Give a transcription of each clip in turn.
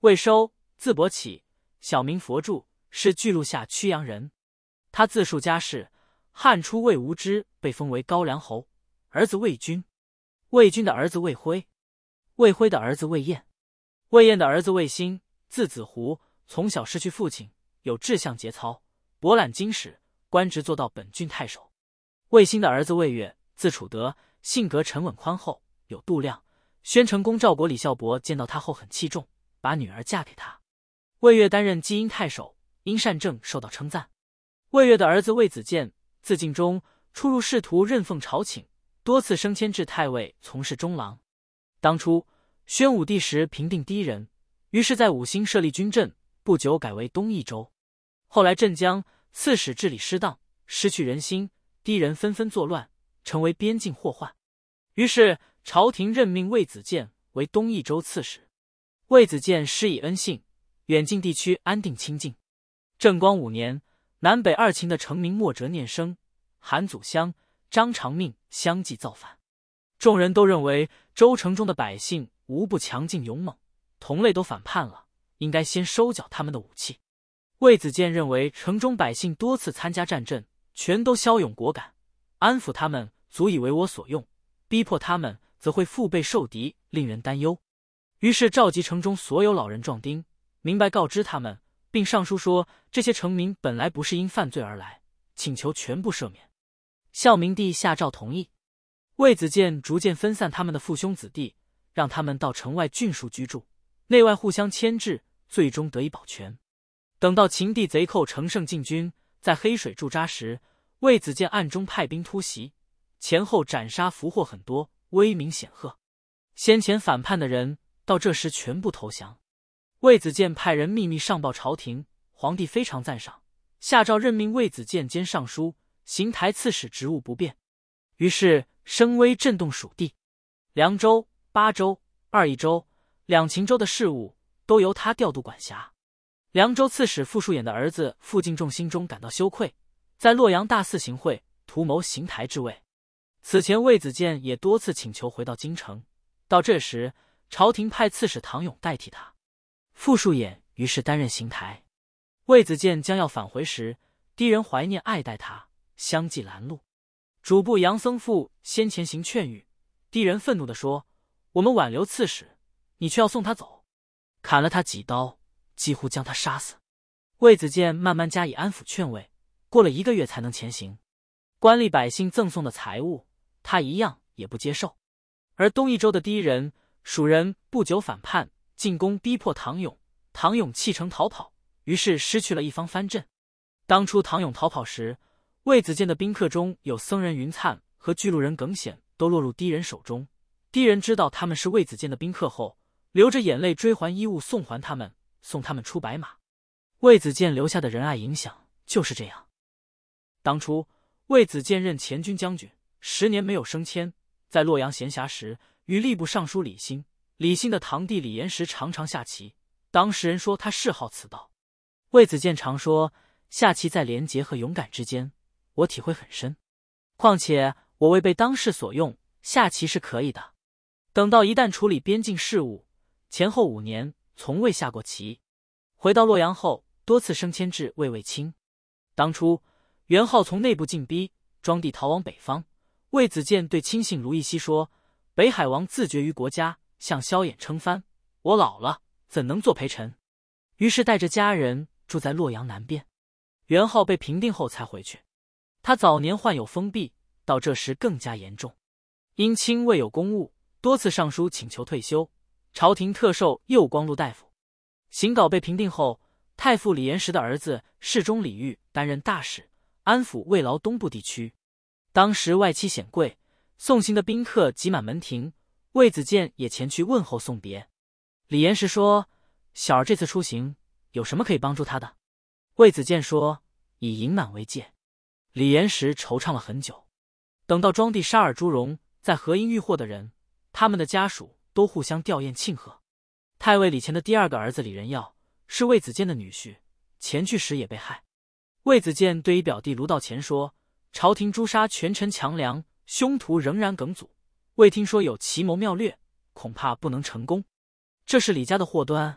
魏收，字伯起，小名佛柱，是巨鹿下曲阳人。他自述家世，汉初魏无知被封为高梁侯，儿子魏君，魏君的儿子魏辉，魏辉的儿子魏彦，魏彦的儿子魏兴，字子胡，从小失去父亲，有志向节操，博览经史，官职做到本郡太守。魏兴的儿子魏越，字楚德，性格沉稳宽厚，有度量。宣城公赵国李孝伯见到他后很器重，把女儿嫁给他。魏越担任基阴太守，因善政受到称赞。魏越的儿子魏子建，字敬忠，出入仕途，任奉朝请，多次升迁至太尉，从事中郎。当初宣武帝时平定氐人，于是在五兴设立军镇，不久改为东益州。后来镇江刺史治理失当，失去人心，氐人纷纷作乱，成为边境祸患。于是朝廷任命魏子建为东益州刺史。魏子建施以恩信，远近地区安定清静。正光5年，南北2秦的成名莫哲念生、韩祖相、张长命相继造反。众人都认为州城中的百姓无不强劲勇猛，同类都反叛了，应该先收缴他们的武器。魏子建认为城中百姓多次参加战阵，全都骁勇果敢，安抚他们足以为我所用，逼迫他们则会腹背受敌，令人担忧。于是召集城中所有老人壮丁，明白告知他们，并上书说这些城民本来不是因犯罪而来，请求全部赦免。孝明帝下诏同意。魏子建逐渐分散他们的父兄子弟，让他们到城外郡庶居住，内外互相牵制，最终得以保全。等到秦地贼寇乘胜进军，在黑水驻扎时，魏子建暗中派兵突袭，前后斩杀俘获很多，威名显赫。先前反叛的人到这时全部投降。魏子建派人秘密上报朝廷，皇帝非常赞赏，下诏任命魏子建兼尚书、行台刺史职务不变。于是声威震动蜀地，凉州、巴州、2益州、2秦州的事务都由他调度管辖。凉州刺史傅树衍的儿子傅敬仲心中感到羞愧，在洛阳大肆行贿，图谋行台之位。此前魏子建也多次请求回到京城，到这时朝廷派刺史唐勇代替他，傅树衍于是担任行台。魏子建将要返回时，氐人怀念爱戴他，相继拦路。主簿杨僧父先前行劝谕，氐人愤怒地说：“我们挽留刺史，你却要送他走。”砍了他几刀，几乎将他杀死。魏子建慢慢加以安抚劝慰，过了1个月才能前行。官吏百姓赠送的财物，他一样也不接受。而东益州的氐人、蜀人不久反叛，进攻逼迫唐勇，唐勇弃城逃跑，于是失去了一方藩镇。当初唐勇逃跑时，魏子建的宾客中有僧人云粲和巨鹿人耿显都落入氐人手中。氐人知道他们是魏子建的宾客后，流着眼泪追还衣物，送他们出白马。魏子建留下的仁爱影响就是这样。当初魏子建任前军将军，10年没有升迁，在洛阳闲暇时，与吏部尚书李欣的堂弟李延时常常下棋，当时人说他嗜好此道。魏子建常说，下棋在廉洁和勇敢之间，我体会很深。况且我未被当世所用，下棋是可以的。等到一旦处理边境事务，前后5年从未下过棋。回到洛阳后，多次升迁至卫尉卿。当初元昊从内部进逼，庄地逃往北方，魏子建对亲信卢义熙说：“北海王自绝于国家，向萧衍称藩，我老了怎能做陪臣？”于是带着家人住在洛阳南边。元昊被平定后才回去。他早年患有风痹，到这时更加严重。因卿未有公务，多次上书请求退休，朝廷特授右光禄大夫。刑稿被平定后，太傅李延时的儿子侍中李煜担任大使，安抚魏劳东部地区。当时外戚显贵，送行的宾客挤满门庭，魏子建也前去问候送别。李延时说：“小儿这次出行，有什么可以帮助他的？”魏子建说：“以银满为戒。”李延时惆怅了很久。等到庄地沙尔朱荣在河阴遇祸的人，他们的家属都互相吊唁庆贺。太尉李乾的第2个儿子李仁耀是魏子建的女婿，前去时也被害。魏子建对于表弟卢道乾说：“朝廷诛杀权臣强梁，凶徒仍然耿祖，未听说有奇谋妙略，恐怕不能成功。这是李家的祸端，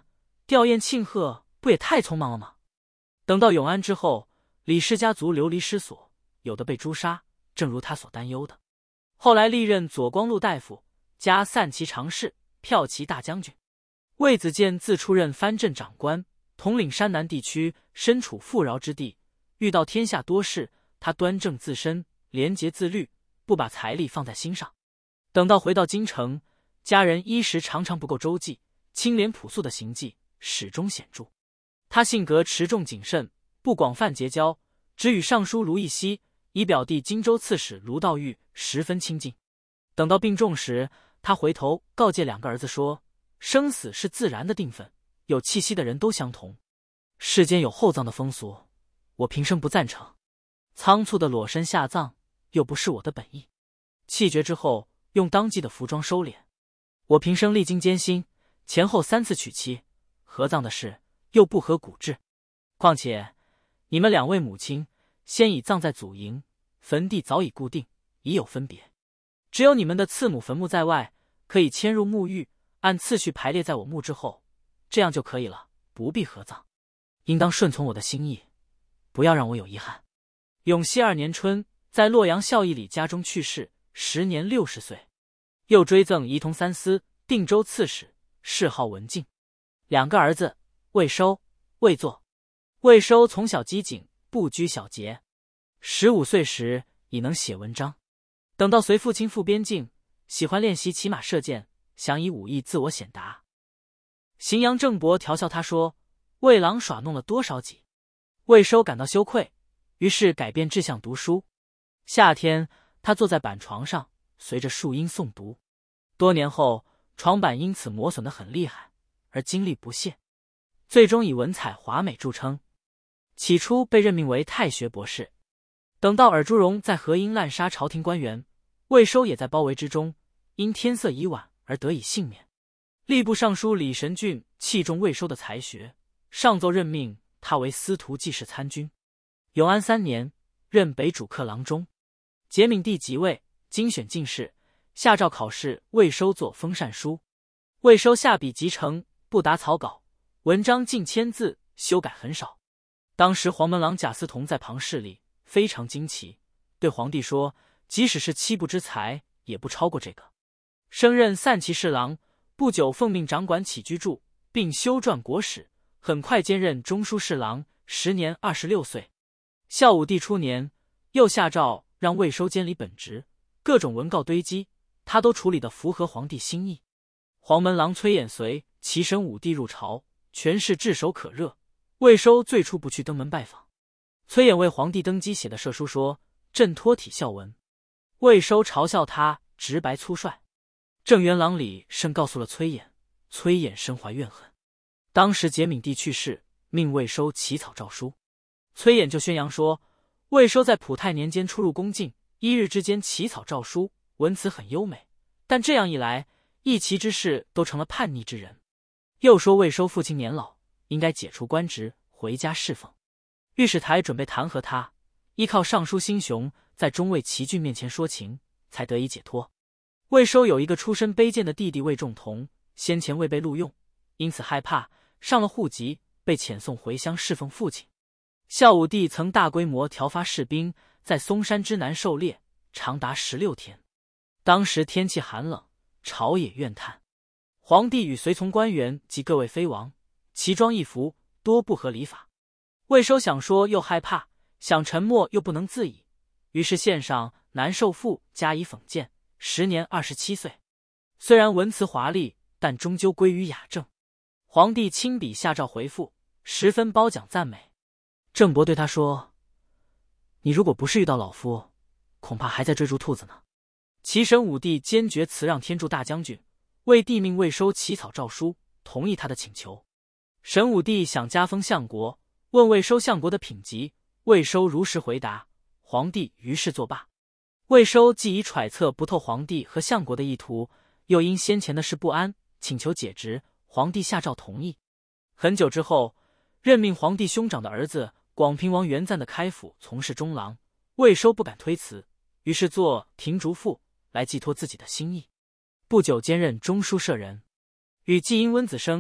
吊唁庆贺，不也太匆忙了吗？等到永安之后，李氏家族流离失所，有的被诛杀，正如他所担忧的。后来历任左光禄大夫，加散骑常侍、骠骑大将军。魏子建自出任藩镇长官，统领山南地区，身处富饶之地，遇到天下多事，他端正自身，廉洁自律，不把财力放在心上。等到回到京城，家人衣食常常不够周济，清廉朴素的行迹始终显著。他性格持重谨慎，不广泛结交，只与尚书卢义熙以表弟荆州刺史卢道玉十分亲近。等到病重时，他回头告诫两个儿子说：生死是自然的定分，有气息的人都相同。世间有厚葬的风俗，我平生不赞成。仓促的裸身下葬，又不是我的本意。气绝之后，用当季的服装收敛。我平生历经艰辛，前后3次娶妻，合葬的事又不合古制。况且你们2位母亲先已葬在祖茔，坟地早已固定，已有分别。只有你们的次母坟墓在外，可以迁入墓域，按次序排列在我墓之后，这样就可以了，不必合葬。应当顺从我的心意，不要让我有遗憾。永熙2年春，在洛阳孝义里家中去世，时年60岁。又追赠仪同三司、定州刺史，谥号文敬。2个儿子魏收、魏作。魏收从小机警，不拘小节，15岁时已能写文章。等到随父亲赴边境，喜欢练习骑马射箭，想以武艺自我显达。荥阳郑伯调笑他说：魏郎耍弄了多少己？魏收感到羞愧，于是改变志向读书。夏天，他坐在板床上，随着树荫诵读。多年后，床板因此磨损得很厉害，而精力不懈，最终以文采华美著称。起初被任命为太学博士。等到尔朱荣在河阴滥杀朝廷官员，魏收也在包围之中，因天色已晚而得以幸免。吏部尚书李神俊器重魏收的才学，上奏任命他为司徒记事参军。永安3年，任北主客郎中。节闵帝即位，精选进士，下诏考试魏收作封禅书。魏收下笔即成，不答草稿，文章近1000字，修改很少。当时黄门郎贾思同在旁侍立，非常惊奇，对皇帝说：即使是七步之才，也不超过这个。升任散骑侍郎，不久奉命掌管起居注，并修撰国史，很快兼任中书侍郎，时年26岁。孝武帝初年，又下诏让魏收监理本职，各种文告堆积，他都处理得符合皇帝心意。黄门郎崔琰随齐神武帝入朝，权势炙手可热，魏收最初不去登门拜访。崔琰为皇帝登基写的社书说：朕托体孝文。魏收嘲笑他直白粗率。郑元郎李慎告诉了崔琰，崔琰深怀怨恨。当时节闵帝去世，命魏收起草诏书，崔琰就宣扬说：魏收在普泰年间出入宫禁，1日之间起草诏书，文辞很优美，但这样一来，一齐之士都成了叛逆之人。又说魏收父亲年老，应该解除官职，回家侍奉。御史台准备弹劾他，依靠尚书辛雄在中尉齐俊面前说情，才得以解脱。魏收有一个出身卑贱的弟弟魏仲同，先前未被录用，因此害怕，上了户籍，被遣送回乡侍奉父亲。孝武帝曾大规模调发士兵，在嵩山之南狩猎，长达16天。当时天气寒冷，朝野怨叹。皇帝与随从官员及各位妃王，奇装异服，多不合礼法。魏收想说又害怕，想沉默又不能自已，于是献上南寿赋加以讽谏，时年27岁。虽然文辞华丽，但终究归于雅正。皇帝亲笔下诏回复，十分褒奖赞美。郑伯对他说：你如果不是遇到老夫，恐怕还在追逐兔子呢。齐神武帝坚决辞让天柱大将军，为帝命魏收起草诏书，同意他的请求。神武帝想加封相国，问魏收相国的品级，魏收如实回答，皇帝于是作罢。魏收既已揣测不透皇帝和相国的意图，又因先前的事不安，请求解职，皇帝下诏同意。很久之后，任命皇帝兄长的儿子广平王元赞的开府从事中郎，魏收不敢推辞，于是做廷竹父来寄托自己的心意。不久兼任中书舍人，与季因温子升、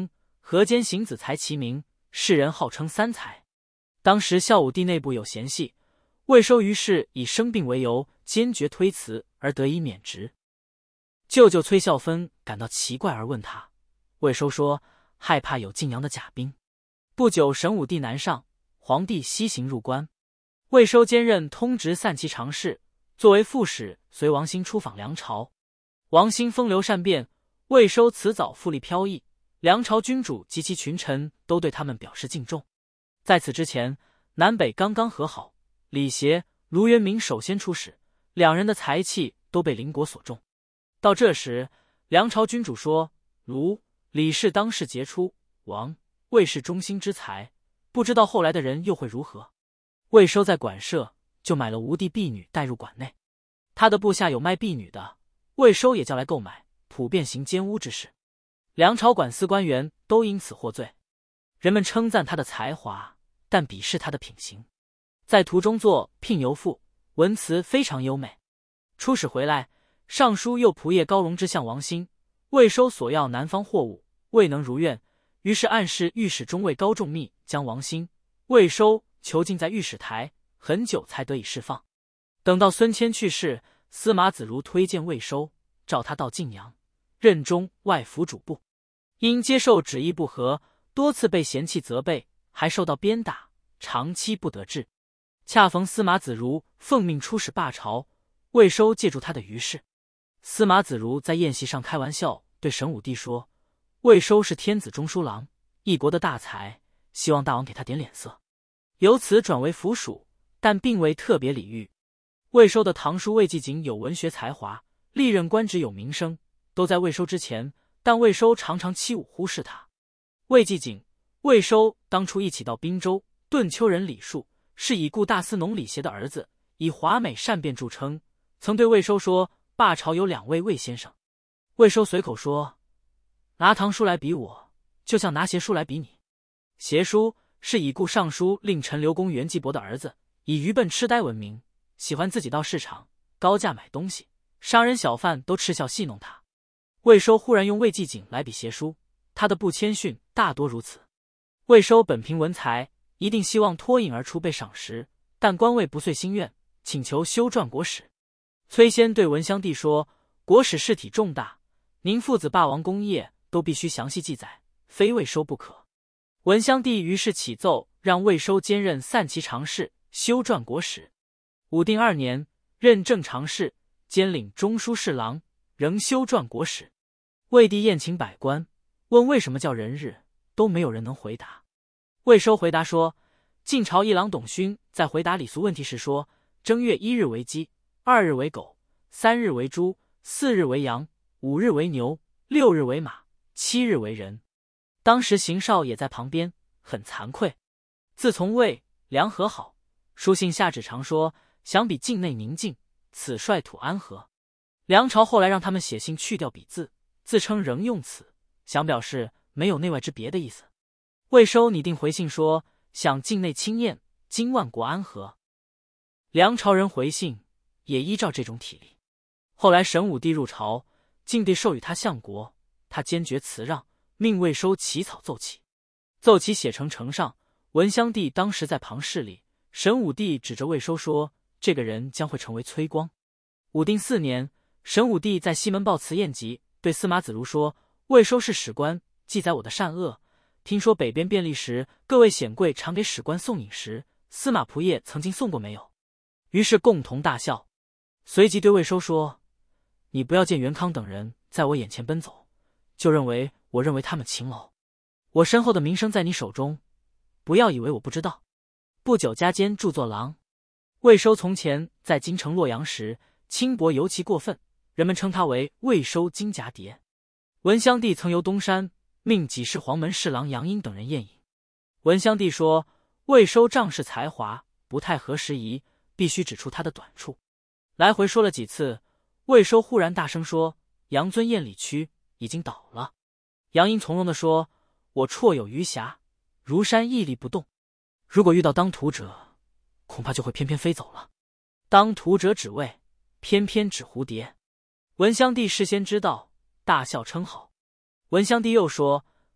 河间行子才其名，世人号称三才。当时孝武帝内部有嫌隙，魏收于是以生病为由，坚决推辞而得以免职。舅舅崔孝芬感到奇怪而问他，魏收说害怕有晋阳的甲兵。不久，神武帝南上，皇帝西行入关，魏收兼任通直散骑常侍，作为副使随王兴出访梁朝。王兴风流善变，魏收辞早复力飘逸，梁朝君主及其群臣都对他们表示敬重。在此之前，南北刚刚和好，李协、卢元明首先出使，两人的才气都被邻国所重。到这时，梁朝君主说卢、李氏当世杰出，王、魏是中兴之才，不知道后来的人又会如何。魏收在馆舍就买了吴地婢女带入馆内，他的部下有卖婢女的，魏收也叫来购买，普遍行奸污之事。梁朝管司官员都因此获罪。人们称赞他的才华，但鄙视他的品行。在途中作《聘游赋》，文辞非常优美。出使回来，尚书右仆射高荣之向王兴、魏收索要南方货物，未能如愿，于是暗示御史中尉高仲密将王兴、魏收囚禁在御史台，很久才得以释放。等到孙谦去世，司马子如推荐魏收，召他到晋阳，任中外府主簿。因接受旨意不合，多次被嫌弃责备，还受到鞭打，长期不得志。恰逢司马子如奉命出使罢朝，魏收借助他的余事。司马子如在宴席上开玩笑对神武帝说，魏收是天子中书郎，一国的大才，希望大王给他点脸色。由此转为府属，但并未特别礼遇。魏收的堂叔魏季景有文学才华，历任官职有名声，都在魏收之前，但魏收常常欺侮忽视他。魏季景、魏收当初一起到滨州，顿丘人李树是已故大司农李协的儿子，以华美善辩著称，曾对魏收说罢朝有两位魏先生。魏收随口说，拿堂叔来比我，就像拿协书来比你。协书是已故尚书令陈留公袁继伯的儿子，以愚笨痴呆闻名，喜欢自己到市场高价买东西，商人小贩都嗤笑戏弄他。魏收忽然用魏季景来比协书，他的不谦逊大多如此。魏收本凭文才，一定希望脱颖而出被赏识，但官位不遂心愿，请求修撰国史。崔先对文襄帝说，国史事体重大，您父子霸王功业都必须详细记载，非魏收不可。文襄帝于是启奏，让魏收兼任散骑常侍，修撰国史。武定2年，任正常侍，兼领中书侍郎，仍修撰国史。魏帝宴请百官，问为什么叫人日，都没有人能回答。魏收回答说，晋朝议郎董勋在回答礼俗问题时说，正月1日为鸡，2日为狗，3日为猪，4日为羊，5日为牛，6日为马，7日为人。当时邢绍也在旁边，很惭愧。自从魏、梁和好，书信下旨常说，想比境内宁静，此率土安和。梁朝后来让他们写信去掉笔字，自称仍用此，想表示没有内外之别的意思。魏收拟定回信说，想境内清晏，今万国安和。梁朝人回信也依照这种体例。后来神武帝入朝，晋帝授予他相国，他坚决辞让，命魏收起草奏起。奏起写成呈上，文襄帝当时在旁侍立，神武帝指着魏收说，这个人将会成为崔光。武定4年，神武帝在西门报辞宴集，对司马子如说，魏收是史官，记载我的善恶。听说北边便利时，各位显贵常给史官送饮食，司马仆射曾经送过没有？于是共同大笑。随即对魏收说，你不要见袁康等人在我眼前奔走，就认为我认为他们勤劳。我身后的名声在你手中，不要以为我不知道。不久加监著作郎。魏收从前在京城洛阳时，轻薄尤其过分，人们称他为魏收金蛱蝶。文襄帝曾游东山，命几世黄门侍郎杨英等人宴饮。文襄帝说，魏收仗势才华，不太合时宜，必须指出他的短处。来回说了几次，魏收忽然大声说，杨尊宴礼区已经倒了。杨英从容地说，我绰有余暇，如山屹立不动，如果遇到当涂者，恐怕就会翩翩飞走了。当涂者指魏，偏偏指蝴蝶。文襄帝事先知道，大笑称好。文襄帝又说，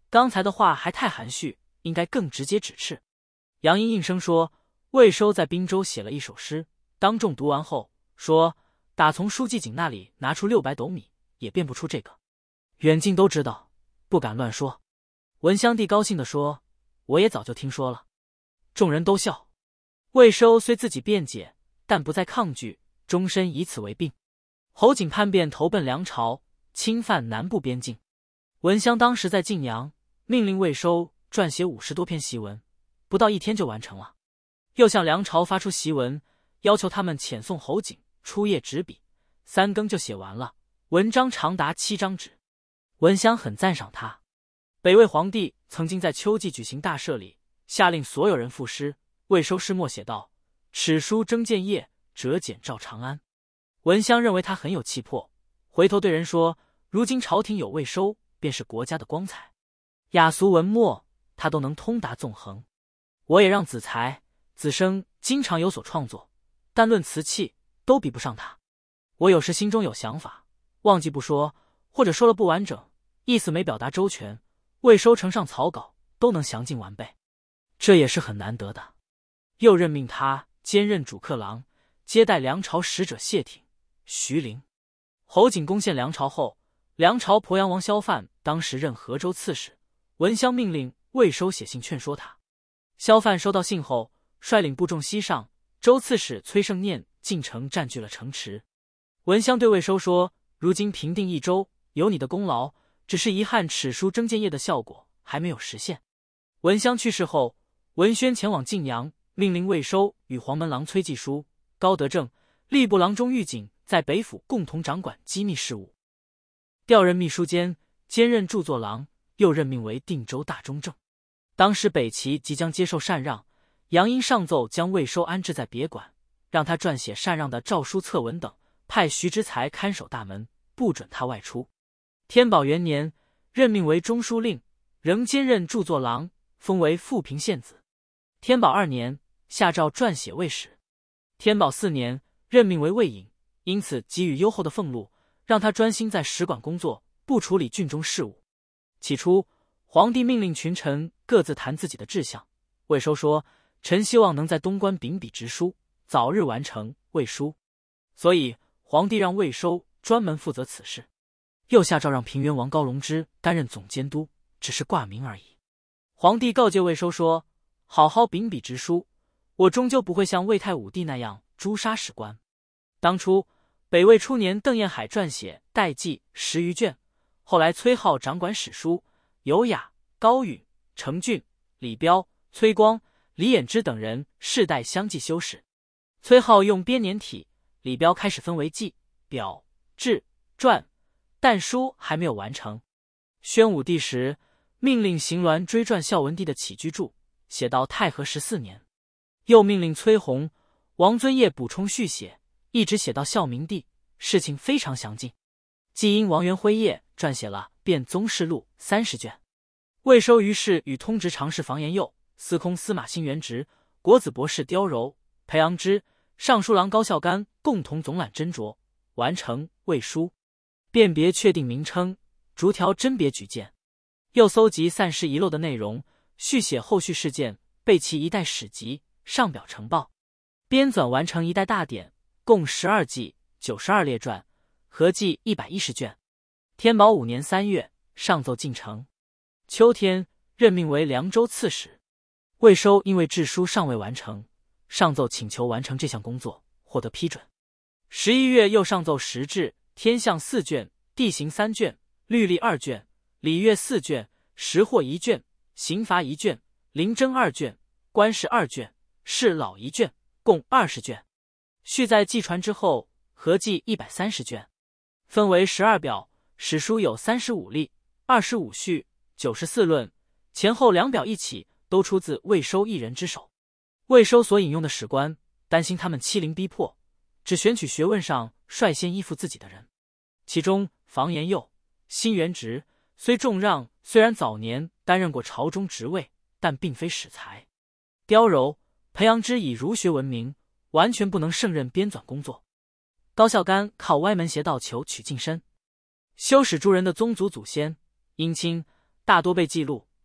刚才的话还太含蓄，应该更直接指斥。杨英应声说，魏收在滨州写了一首诗，当众读完后说，打从书记井那里拿出600斗米，也变不出这个。远近都知道，不敢乱说。文襄帝高兴地说，我也早就听说了。众人都笑。魏收虽自己辩解，但不再抗拒，终身以此为病。侯景叛变投奔梁朝，侵犯南部边境。文襄当时在晋阳，命令魏收撰写50多篇檄文，不到1天就完成了。又向梁朝发出檄文，要求他们遣送侯景出夜执笔，3更就写完了，文章长达7张纸。文襄很赞赏他。北魏皇帝曾经在秋季举行大赦里，下令所有人赋诗。魏收诗末写道：“尺书征建业，折简照长安。”文襄认为他很有气魄，回头对人说：“如今朝廷有魏收，便是国家的光彩。雅俗文墨，他都能通达纵横。我也让子才、子生经常有所创作，但论词气，都比不上他。我有时心中有想法，忘记不说，或者说了不完整，意思没表达周全，魏收呈上草稿，都能详尽完备，这也是很难得的。”又任命他兼任主客郎，接待梁朝使者谢挺、徐陵。侯景攻陷梁朝后，梁朝鄱阳王萧范当时任河州刺史，文襄命令魏收写信劝说他。萧范收到信后，率领部众西上，州刺史崔胜念进城占据了城池。文襄对魏收说：“如今平定益州，有你的功劳，只是遗憾尺书征建业的效果还没有实现。”文襄去世后，文宣前往晋阳，命令魏收与黄门郎崔继书、高德正、吏部郎中玉景在北府共同掌管机密事务，调任秘书监，兼任著作郎，又任命为定州大中正。当时北齐即将接受禅让，杨英上奏将魏收安置在别馆，让他撰写禅让的诏书策文等，派徐之才看守大门，不准他外出。天宝元年，任命为中书令，仍兼任著作郎，封为富平县子。天宝2年，下诏撰写魏史。天宝4年，任命为魏尹，因此给予优厚的俸禄，让他专心在使馆工作，不处理郡中事务。起初，皇帝命令群臣各自谈自己的志向。魏收说：“臣希望能在东关秉笔直书，早日完成魏书。”所以皇帝让魏收专门负责此事。又下诏让平原王高龙之担任总监督，只是挂名而已。皇帝告诫魏收说：“好好秉笔直书，我终究不会像魏太武帝那样诛杀史官。”当初北魏初年，邓彦海撰写《代记》10余卷，后来崔颢掌管史书，有雅、高允、程俊、李彪、崔光、李衍之等人世代相继修史。崔颢用编年体，李彪开始分为记、表、志、传，但书还没有完成。宣武帝时，命令邢鸾追撰孝文帝的起居注，写到太和14年，又命令崔弘、王遵业补充续写，一直写到孝明帝，事情非常详尽。既因王元辉业撰写了《变宗室录》30卷。魏收于是与通直常侍房延佑、司空司马辛元直、国子博士刁柔、裴昂之、尚书郎高孝干共同总揽斟酌，完成魏书，辨别确定名称，逐条甄别举荐，又搜集散失遗漏的内容，续写后续事件，备其一代史籍，上表呈报，编纂完成一代大典，共12纪92列传，合计110卷。天宝5年3月，上奏进呈。秋天，任命为凉州刺史。魏收因为制书尚未完成，上奏请求完成这项工作，获得批准。11月又上奏实制天象4卷、地形3卷、律例2卷、礼乐4卷、时货1卷、刑罚1卷、临征2卷、官事2卷、事老1卷，共20卷。续在纪传之后，合计130卷，分为12表。史书有35例、25序、94论，前后2表一起，都出自魏收一人之手。魏收所引用的史官，担心他们欺凌逼迫，只选取学问上率先依附自己的人。其中房延佑、辛元直虽重让，虽然早年担任过朝中职位，但并非史才。刁柔、裴昂之以儒学闻名，完全不能胜任编纂工作。高孝干靠歪门邪道求取晋身。修史诸人的宗族祖先姻亲大多被记录，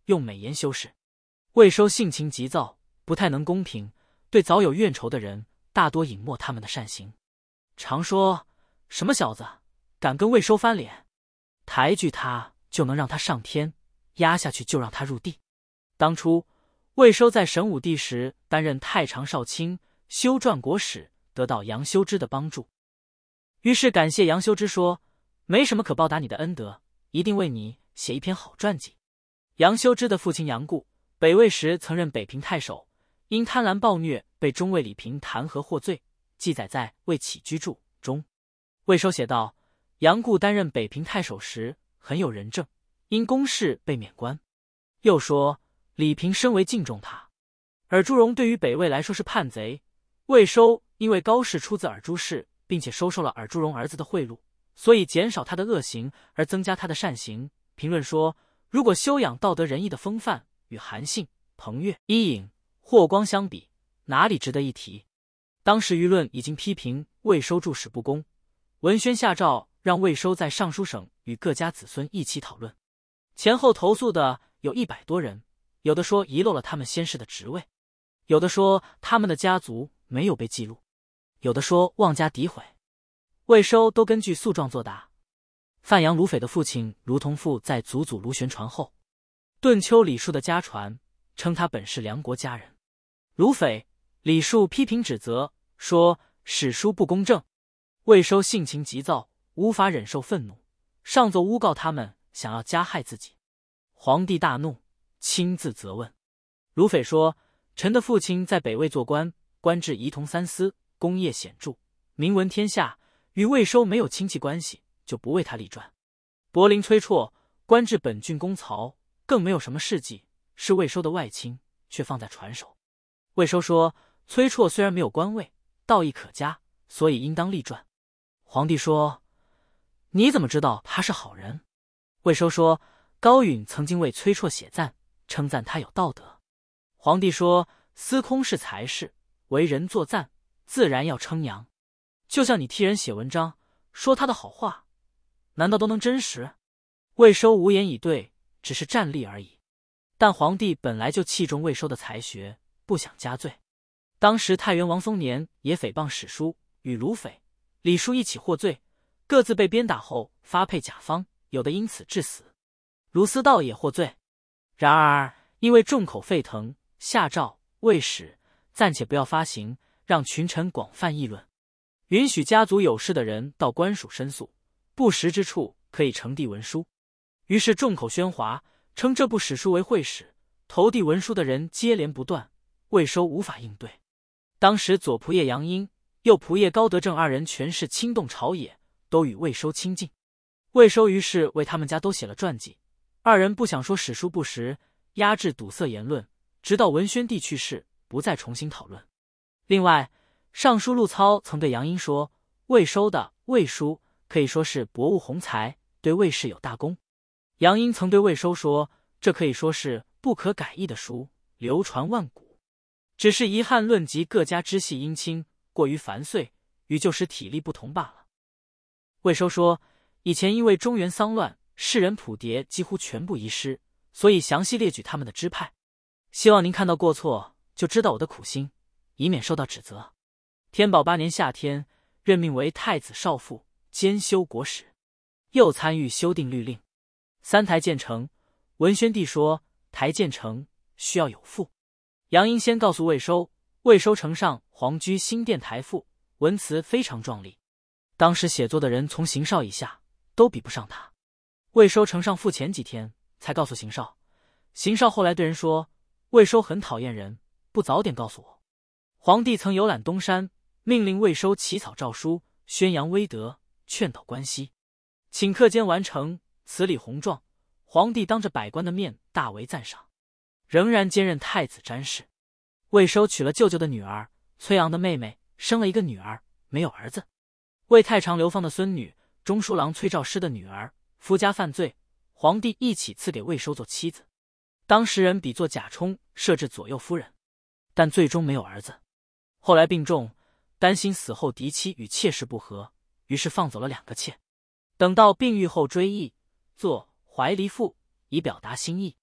用美言修饰。魏收性情急躁，不太能公平，对早有怨仇的人，大多隐没他们的善行，常说什么小子敢跟魏收翻脸，抬举他就能让他上天，压下去就让他入地。当初魏收在神武帝时担任太常少卿、修撰国史，得到杨修之的帮助，于是感谢杨修之说，没什么可报答你的恩德，一定为你写一篇好传记。杨修之的父亲杨固，北魏时曾任北平太守，因贪婪暴虐被中尉李平弹劾获罪，记载在《魏起居注》中。魏收写道，杨固担任北平太守时很有仁政，因公事被免官。又说李平深为敬重他。尔朱荣对于北魏来说是叛贼，魏收因为高氏出自尔朱氏，并且收受了尔朱荣儿子的贿赂，所以减少他的恶行而增加他的善行。评论说，如果修养道德仁义的风范与韩信、彭越、伊尹、霍光相比，哪里值得一提？当时舆论已经批评魏收注史不公，文宣下诏让魏收在尚书省与各家子孙一起讨论。前后投诉的有100多人，有的说遗漏了他们先世的职位，有的说他们的家族没有被记录，有的说妄加诋毁。魏收都根据诉状作答。范阳卢斐的父亲卢同父在祖祖卢玄传后，顿丘李树的家传，称他本是梁国家人。卢斐、李树批评指责，说史书不公正。魏收性情急躁，无法忍受愤怒，上奏诬告他们想要加害自己。皇帝大怒，亲自责问。卢斐说，臣的父亲在北魏做官，官至仪同三司，功业显著，名闻天下，与魏收没有亲戚关系，就不为他立传。柏林崔绰官至本郡公曹，更没有什么事迹，是魏收的外亲，却放在船首。魏收说，崔绰虽然没有官位，道义可嘉，所以应当立传。皇帝说，你怎么知道他是好人？魏收说，高允曾经为崔绰写赞，称赞他有道德。皇帝说，司空是才士，为人作赞，自然要称扬。就像你替人写文章，说他的好话，难道都能真实？魏收无言以对，只是站立而已。但皇帝本来就器重魏收的才学，不想加罪。当时太原王松年也诽谤史书，与卢斐、李树一起获罪，各自被鞭打后发配甲方，有的因此致死。卢思道也获罪，然而因为众口沸腾，下诏魏史暂且不要发行，让群臣广泛议论，允许家族有事的人到官署申诉，不实之处可以呈递文书。于是众口喧哗，称这部史书为会史，投递文书的人接连不断，魏收无法应对。当时左仆射杨英、右仆射高德正二人权势轻动朝野，都与魏收亲近。魏收于是为他们家都写了传记。二人不想说史书不实，压制堵塞言论，直到文宣帝去世，不再重新讨论。另外，尚书陆操曾对杨英说，魏收的魏书可以说是博物宏才，对魏氏有大功。杨英曾对魏收说，这可以说是不可改易的书，流传万古。只是遗憾论及各家支系姻亲，过于繁碎，与旧时体例不同罢了。魏收说，以前因为中原丧乱，世人谱牒几乎全部遗失，所以详细列举他们的支派。希望您看到过错，就知道我的苦心，以免受到指责。天宝8年夏天，任命为太子少傅，兼修国史，又参与修订律令。3台建成，文宣帝说，台建成需要有赋。杨英先告诉魏收，魏收呈上皇居新殿台赋，文辞非常壮丽。当时写作的人从邢绍以下都比不上他。魏收呈上赋前几天才告诉邢绍，邢绍后来对人说，魏收很讨厌人，不早点告诉我。皇帝曾游览东山，命令魏收起草诏书，宣扬威德，劝导关西。顷刻间完成，词理宏壮，皇帝当着百官的面大为赞赏，仍然兼任太子詹事。魏收娶了舅舅的女儿崔昂的妹妹，生了一个女儿，没有儿子。魏太常流放的孙女中书郎崔兆师的女儿夫家犯罪，皇帝一起赐给魏收做妻子。当时人比作贾充设置左右夫人，但最终没有儿子。后来病重，担心死后嫡妻与妾室不和，于是放走了2个妾。等到病愈后追忆，作怀离赋，以表达心意。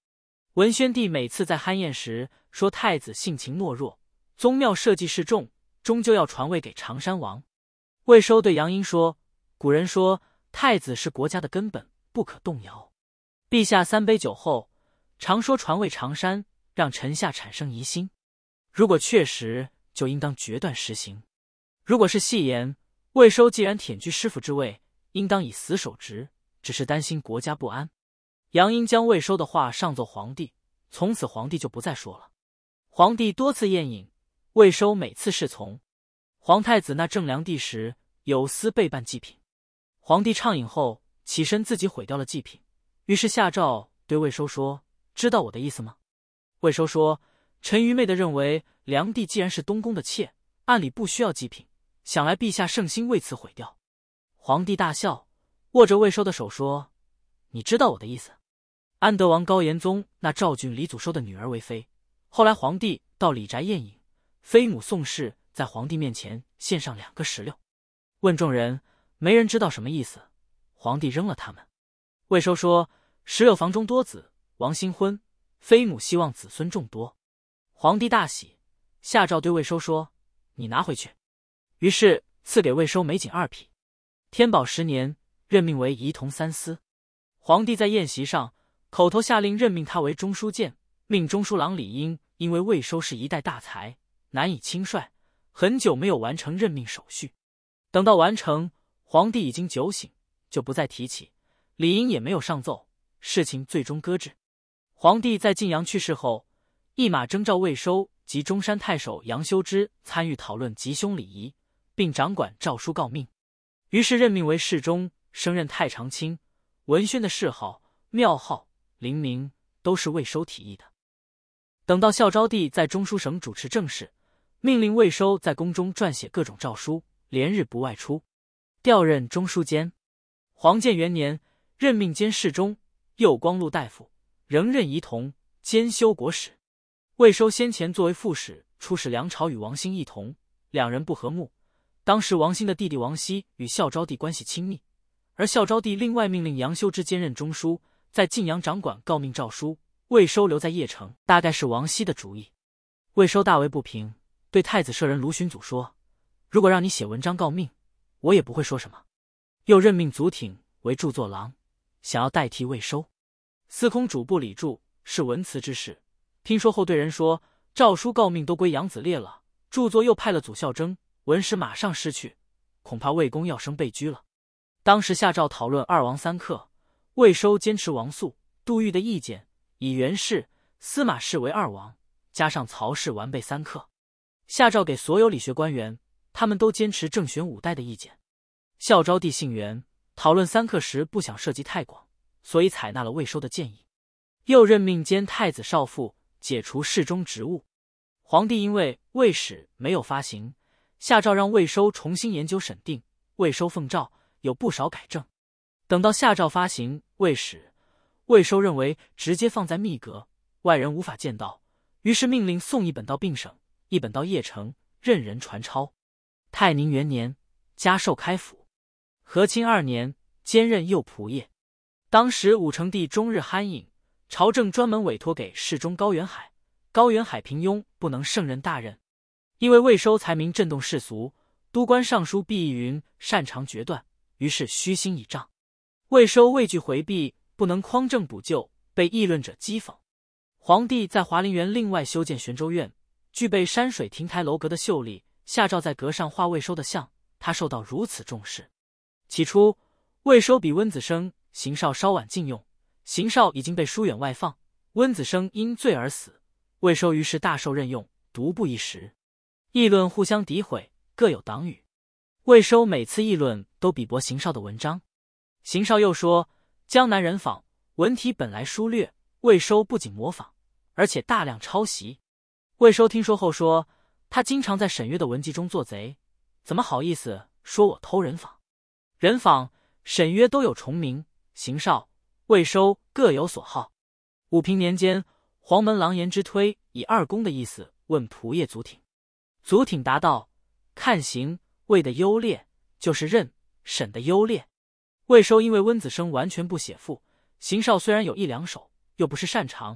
文宣帝每次在酣宴时说太子性情懦弱，宗庙社稷示众，终究要传位给常山王。魏收对杨英说：“古人说太子是国家的根本，不可动摇。陛下3杯酒后，常说传位常山，让臣下产生疑心。如果确实，就应当决断实行；如果是戏言，魏收既然忝居师傅之位，应当以死守职，只是担心国家不安。”杨英将魏收的话上奏皇帝，从此皇帝就不再说了。皇帝多次宴饮，魏收每次侍从。皇太子那正凉地时，有司备办祭品。皇帝畅饮后，起身自己毁掉了祭品，于是下诏对魏收说：“知道我的意思吗？”魏收说：“臣愚昧地认为，凉地既然是东宫的妾，按理不需要祭品，想来陛下圣心为此毁掉。”皇帝大笑，握着魏收的手说：“你知道我的意思。安德王高延宗那赵郡李祖收的女儿为妃，后来皇帝到李宅宴饮，妃母宋氏在皇帝面前献上2个石榴，问众人，没人知道什么意思，皇帝扔了他们。魏收说：“石榴房中多子，王新婚，妃母希望子孙众多。”皇帝大喜，下诏对魏收说：“你拿回去。”于是赐给魏收美锦2匹。天宝10年，任命为仪同3司。皇帝在宴席上口头下令任命他为中书监，命中书郎李英因为魏收是一代大才，难以轻率，很久没有完成任命手续。等到完成，皇帝已经酒醒，就不再提起。李英也没有上奏，事情最终搁置。皇帝在晋阳去世后，一马征召魏收及中山太守杨修之参与讨论吉凶礼仪，并掌管诏书告命。于是任命为侍中，升任太常卿。文宣的谥号、庙号、灵名都是魏收提议的。等到孝昭帝在中书省主持政事，命令魏收在宫中撰写各种诏书，连日不外出。调任中书监。黄建元年，任命监侍中，右光禄大夫，仍任仪同，兼修国史。魏收先前作为副使出使梁朝，与王兴一同，两人不和睦。当时王兴的弟弟王熙与孝昭帝关系亲密，而孝昭帝另外命令杨修之兼任中书，在晋阳掌管告命诏书，魏收留在邺城，大概是王熙的主意。魏收大为不平，对太子舍人卢循祖说：“如果让你写文章告命，我也不会说什么。”又任命祖挺为著作郎，想要代替魏收。司空主簿李柱是文辞之士，听说后对人说：“诏书告命都归杨子烈了，著作又派了祖孝征，文史马上失去，恐怕魏公要生被拘了。”当时下诏讨论2王3客，魏收坚持王肃、杜预的意见，以袁氏、司马氏为2王，加上曹氏完备3客。下诏给所有理学官员，他们都坚持正选5代的意见。孝昭帝信袁，讨论3客时不想涉及太广，所以采纳了魏收的建议。又任命兼太子少傅，解除侍中职务。皇帝因为魏史没有发行，下诏让魏收重新研究审定，魏收奉诏，有不少改正。等到下诏发行魏史，魏收认为直接放在秘阁，外人无法见到，于是命令送一本到并省，一本到邺城，任人传抄。泰宁元年，加授开府。和亲2年，兼任右仆射。当时武成帝终日酣饮，朝政专门委托给侍中高元海。高元海平庸，不能胜任大任。因为魏收才名震动世俗，都官尚书毕义云擅长决断，于是虚心倚仗。魏收畏惧回避，不能匡正补救，被议论者讥讽。皇帝在华林园另外修建玄州院，具备山水亭台楼阁的秀丽，下诏在阁上画魏收的像，他受到如此重视。起初，魏收比温子升、邢绍稍晚进用，邢绍已经被疏远外放，温子升因罪而死，魏收于是大受任用，独步一时。议论互相诋毁，各有党羽。魏收每次议论都比驳邢绍的文章。邢绍又说，江南人仿文体本来疏略，魏收不仅模仿，而且大量抄袭。魏收听说后说，他经常在沈约的文集中做贼，怎么好意思说我偷人仿？人仿、沈约都有重名，邢绍、魏收各有所好。武平年间，黄门郎颜之推以2公的意思问仆射祖挺，祖挺答道：看行魏的优劣，就是任、沈的优劣。魏收因为温子升完全不写赋，邢绍虽然有1-2首，又不是擅长，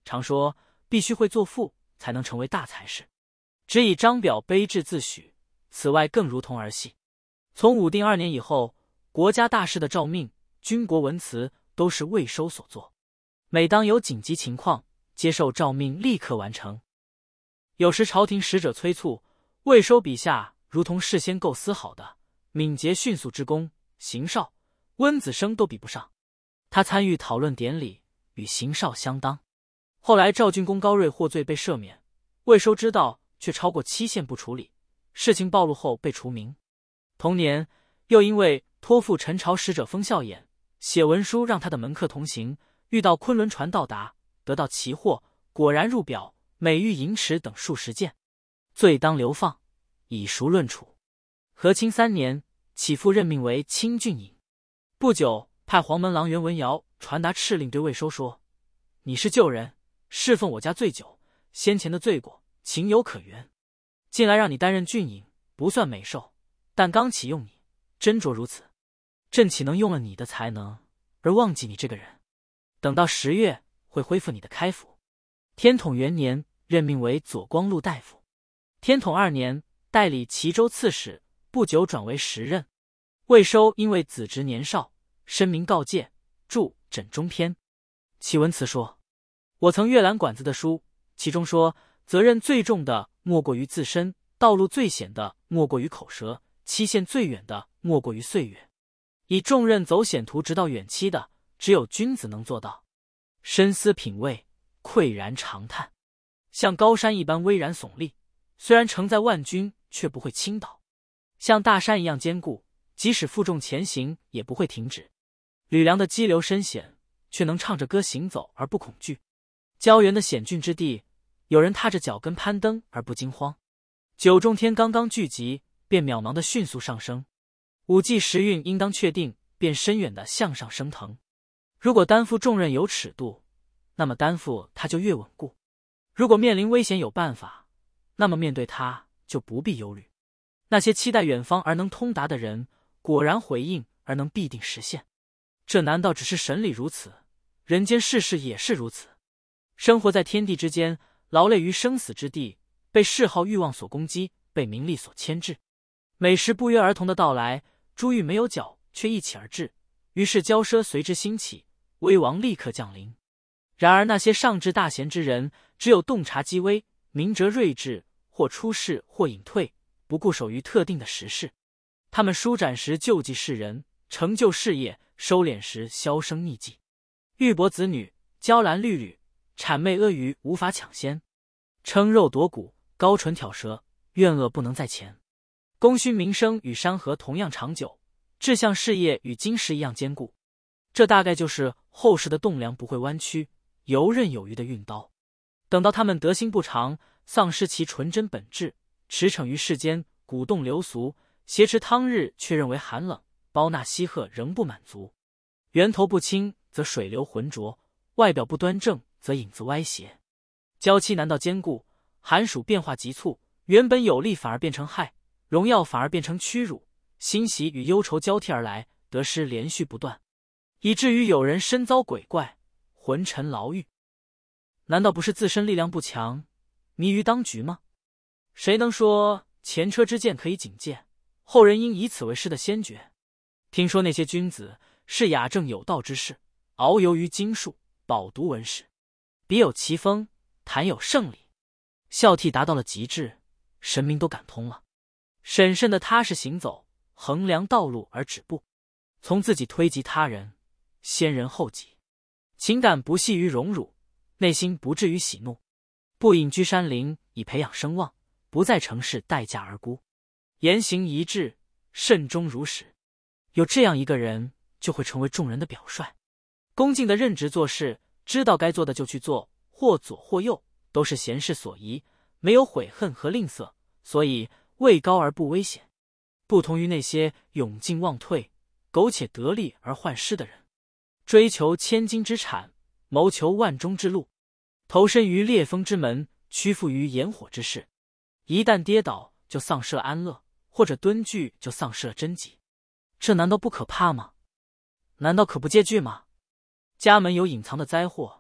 常说必须会作赋，才能成为大才士。只以章表卑志自诩，此外更如同儿戏。从武定2年以后，国家大事的诏命、军国文辞都是魏收所作。每当有紧急情况，接受诏命立刻完成。有时朝廷使者催促，魏收笔下如同事先构思好的敏捷迅速之功，邢绍、温子升都比不上。他参与讨论典礼，与邢绍相当。后来赵郡公高睿获罪被赦免，魏收知道却超过期限不处理，事情暴露后被除名。同年，又因为托付陈朝使者封孝衍写文书让他的门客同行，遇到昆仑船到达，得到奇货，果然入表，每玉银尺等数十件，罪当流放，以赎论处。和清3年，起复任命为清郡尹。不久，派黄门郎袁文尧传达敕令，对魏收说：“你是旧人，侍奉我家最久，先前的罪过情有可原。近来让你担任郡尹，不算美寿，但刚启用你，斟酌如此，朕岂能用了你的才能而忘记你这个人？等到10月，会恢复你的开府。”天统元年，任命为左光禄大夫。天统2年，代理齐州刺史，不久转为时任。魏收因为子侄年少，申明告诫，著《枕中篇》。其文辞说：“我曾阅览管子的书，其中说，责任最重的莫过于自身，道路最险的莫过于口舌，期限最远的莫过于岁月。以重任走险途直到远期的，只有君子能做到。深思品味，喟然长叹。像高山一般巍然耸立，虽然承载万军，却不会倾倒；像大山一样坚固，即使负重前行，也不会停止。吕梁的激流深险，却能唱着歌行走而不恐惧；胶原的险峻之地，有人踏着脚跟攀登而不惊慌。九重天刚刚聚集，便渺茫的迅速上升；五季时运应当确定，便深远的向上升腾。如果担负重任有尺度，那么担负它就越稳固；如果面临危险有办法，那么面对它就不必忧虑。那些期待远方而能通达的人，果然回应而能必定实现。这难道只是神理如此？人间世事也是如此。生活在天地之间，劳累于生死之地，被嗜好欲望所攻击，被名利所牵制。每时不约而同的到来，珠玉没有角，却一起而至，于是骄奢随之兴起，危亡立刻降临。然而那些上至大贤之人，只有洞察机微，明哲睿智，或出世或隐退，不固守于特定的时事。他们舒展时救济世人，成就事业，收敛时销声匿迹。玉帛子女，娇兰绿缕，谄媚阿谀，无法抢先。称肉夺骨，高唇挑舌，怨恶不能在前。功勋名声与山河同样长久，志向事业与金石一样坚固。这大概就是后世的栋梁不会弯曲，游刃有余的运刀。等到他们德行不长，丧失其纯真本质，驰骋于世间，鼓动流俗，挟持汤日却认为寒冷，包纳西鹤仍不满足。源头不清则水流浑浊，外表不端正则影子歪斜。娇妻难道坚固？寒暑变化急促，原本有利反而变成害，荣耀反而变成屈辱，欣喜与忧愁交替而来，得失连续不断，以至于有人身遭鬼怪，魂沉牢狱。难道不是自身力量不强，迷于当局吗？谁能说前车之鉴可以警戒，后人应以此为师的先决？听说那些君子是雅正有道之士，遨游于经术，饱读文史，别有奇风，谈有胜理，孝悌达到了极致，神明都感通了。审慎的踏实行走，衡量道路而止步，从自己推及他人，先人后己。情感不系于荣辱，内心不至于喜怒，不隐居山林以培养声望，不在城市待价而沽，言行一致，慎终如始。有这样一个人，就会成为众人的表率。恭敬的任职做事，知道该做的就去做，或左或右，都是贤士所宜，没有悔恨和吝啬，所以位高而不危险。不同于那些永进忘退、苟且得利而患失的人，追求千金之产，谋求万钟之路，投身于烈风之门，屈服于炎火之势，一旦跌倒就丧失了安乐，或者蹲踞就丧失了贞吉。这难道不可怕吗？难道可不戒惧吗？家门有隐藏的灾祸，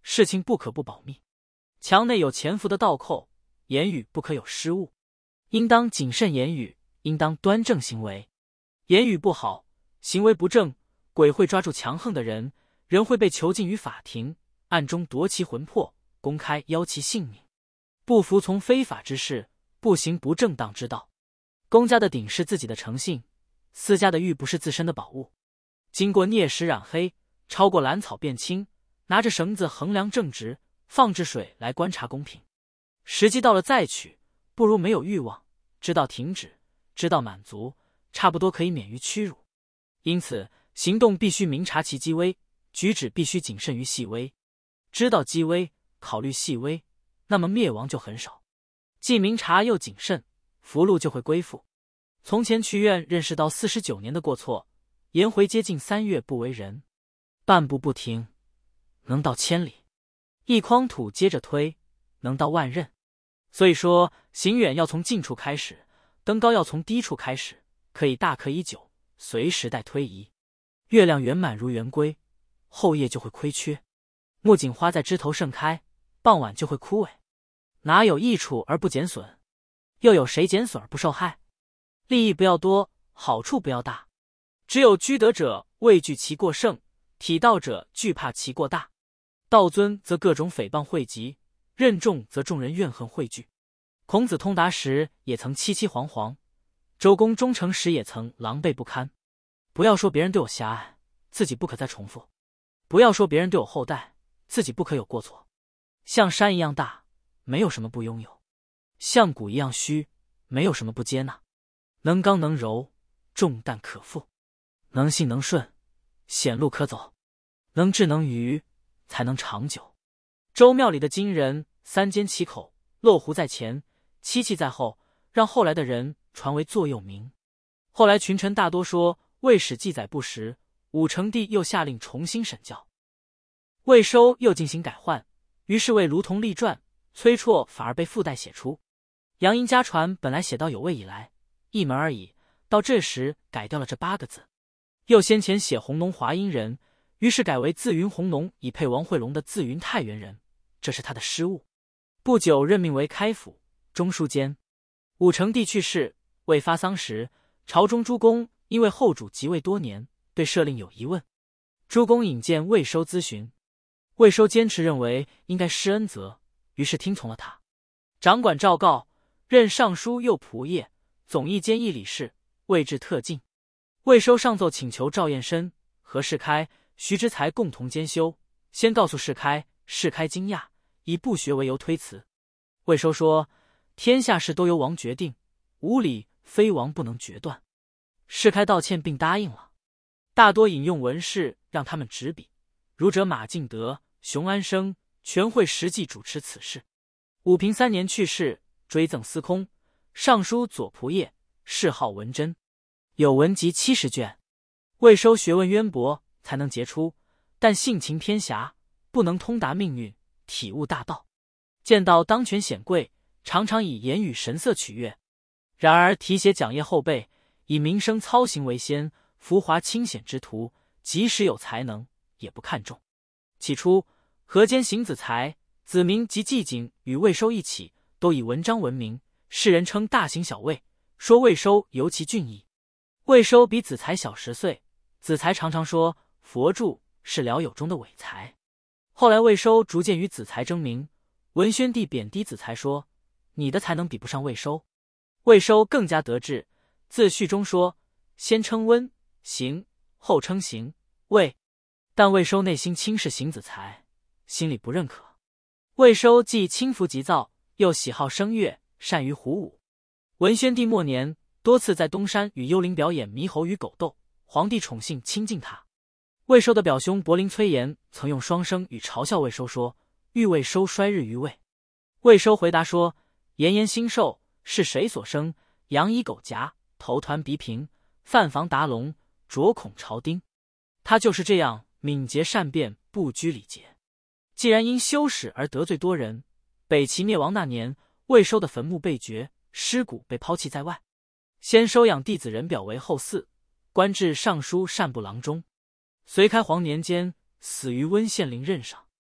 事情不可不保密。墙内有潜伏的盗寇，言语不可有失误，应当谨慎言语，应当端正行为。言语不好，行为不正，鬼会抓住强横的人，人会被囚禁于法庭，暗中夺其魂魄，公开要其性命。不服从非法之事，不行不正当之道。公家的鼎是自己的诚信，私家的玉不是自身的宝物。经过啮石染黑，超过蓝草变青，拿着绳子衡量正直，放置水来观察公平。时机到了再取，不如没有欲望，知道停止，知道满足，差不多可以免于屈辱。因此行动必须明察其机微，举止必须谨慎于细微。知道机微，考虑细微，那么灭亡就很少。既明察又谨慎，福禄就会归附。从前曲院认识到49年的过错，颜回接近3月不为人，半步不停，能到千里；一筐土接着推，能到万仞。所以说，行远要从近处开始，登高要从低处开始，可以大可以久，随时代推移。月亮圆满如圆规，后叶就会亏缺；木槿花在枝头盛开，傍晚就会枯萎。哪有益处而不减损？又有谁减损而不受害？利益不要多，好处不要大。只有居德者畏惧其过盛，体道者惧怕其过大。道尊则各种诽谤汇集，任重则众人怨恨汇聚。孔子通达时也曾凄凄惶惶，周公忠诚时也曾狼狈不堪。不要说别人对我狭隘，自己不可再重复；不要说别人对我厚待，自己不可有过错。像山一样大，没有什么不拥有；像骨一样虚，没有什么不接纳。能刚能柔，重担可负；能信能顺，险路可走；能智能愚，才能长久。周庙里的金人三缄其口，漏壶在前，戚戚在后，让后来的人传为座右铭。后来群臣大多说魏史记载不实，武成帝又下令重新审校，魏收又进行改换，于是为卢仝立传，崔绰反而被附带写出。杨殷家传本来写到有魏以来一门而已，到这时改掉了这8个字。又先前写弘农华阴人，于是改为自云弘农，以配王惠龙的自云太原人，这是他的失误。不久任命为开府、中书监。武成帝去世，未发丧时，朝中诸公因为后主即位多年，对赦令有疑问。诸公引荐魏收咨询，魏收坚持认为应该施恩泽，于是听从了他。掌管诏告，任尚书右仆射、总议监议理事，位置特进。魏收上奏请求赵彦深、何世开、徐之才共同监修，先告诉世开，世开惊讶，以不学为由推辞。魏收说：天下事都由王决定，无理非王不能决断。世开道歉并答应了。大多引用文士让他们执笔，儒者马敬德、熊安生全会实际主持此事。武平3年去世，追赠司空，尚书左仆射，谥号文贞，有文集70卷。魏收学问渊博，才能杰出，但性情偏狭，不能通达命运，体悟大道。见到当权显贵，常常以言语神色取悦。然而题写讲业后辈，以名声操行为先，浮华清显之徒，即使有才能，也不看重。起初，河间邢子才、子明及季景与魏收一起，都以文章闻名，世人称大行小魏，说魏收尤其俊逸。魏收比子才小10岁，子才常常说佛著是辽有中的伪才。后来魏收逐渐与子才争名，文宣帝贬低子才说：你的才能比不上魏收。魏收更加得志，自序中说：先称温、邢，后称邢、魏。但魏收内心轻视邢子才，心里不认可。魏收既轻浮急躁，又喜好声乐，善于胡舞。文宣帝末年，多次在东山与幽灵表演猕猴与狗斗，皇帝宠幸亲近他。魏收的表兄柏林崔琰曾用双声语嘲笑魏收说：欲魏收衰日于魏。魏收回答说：炎炎星兽，是谁所生？羊衣狗夹，头团鼻平，饭房达龙，着孔朝丁。他就是这样敏捷善变，不拘礼节。既然因羞耻而得罪多人，北齐灭亡那年，魏收的坟墓被掘，尸骨被抛弃在外。先收养弟子人表为后嗣，官至尚书善部郎中。隋开皇年间，死于温县令任上。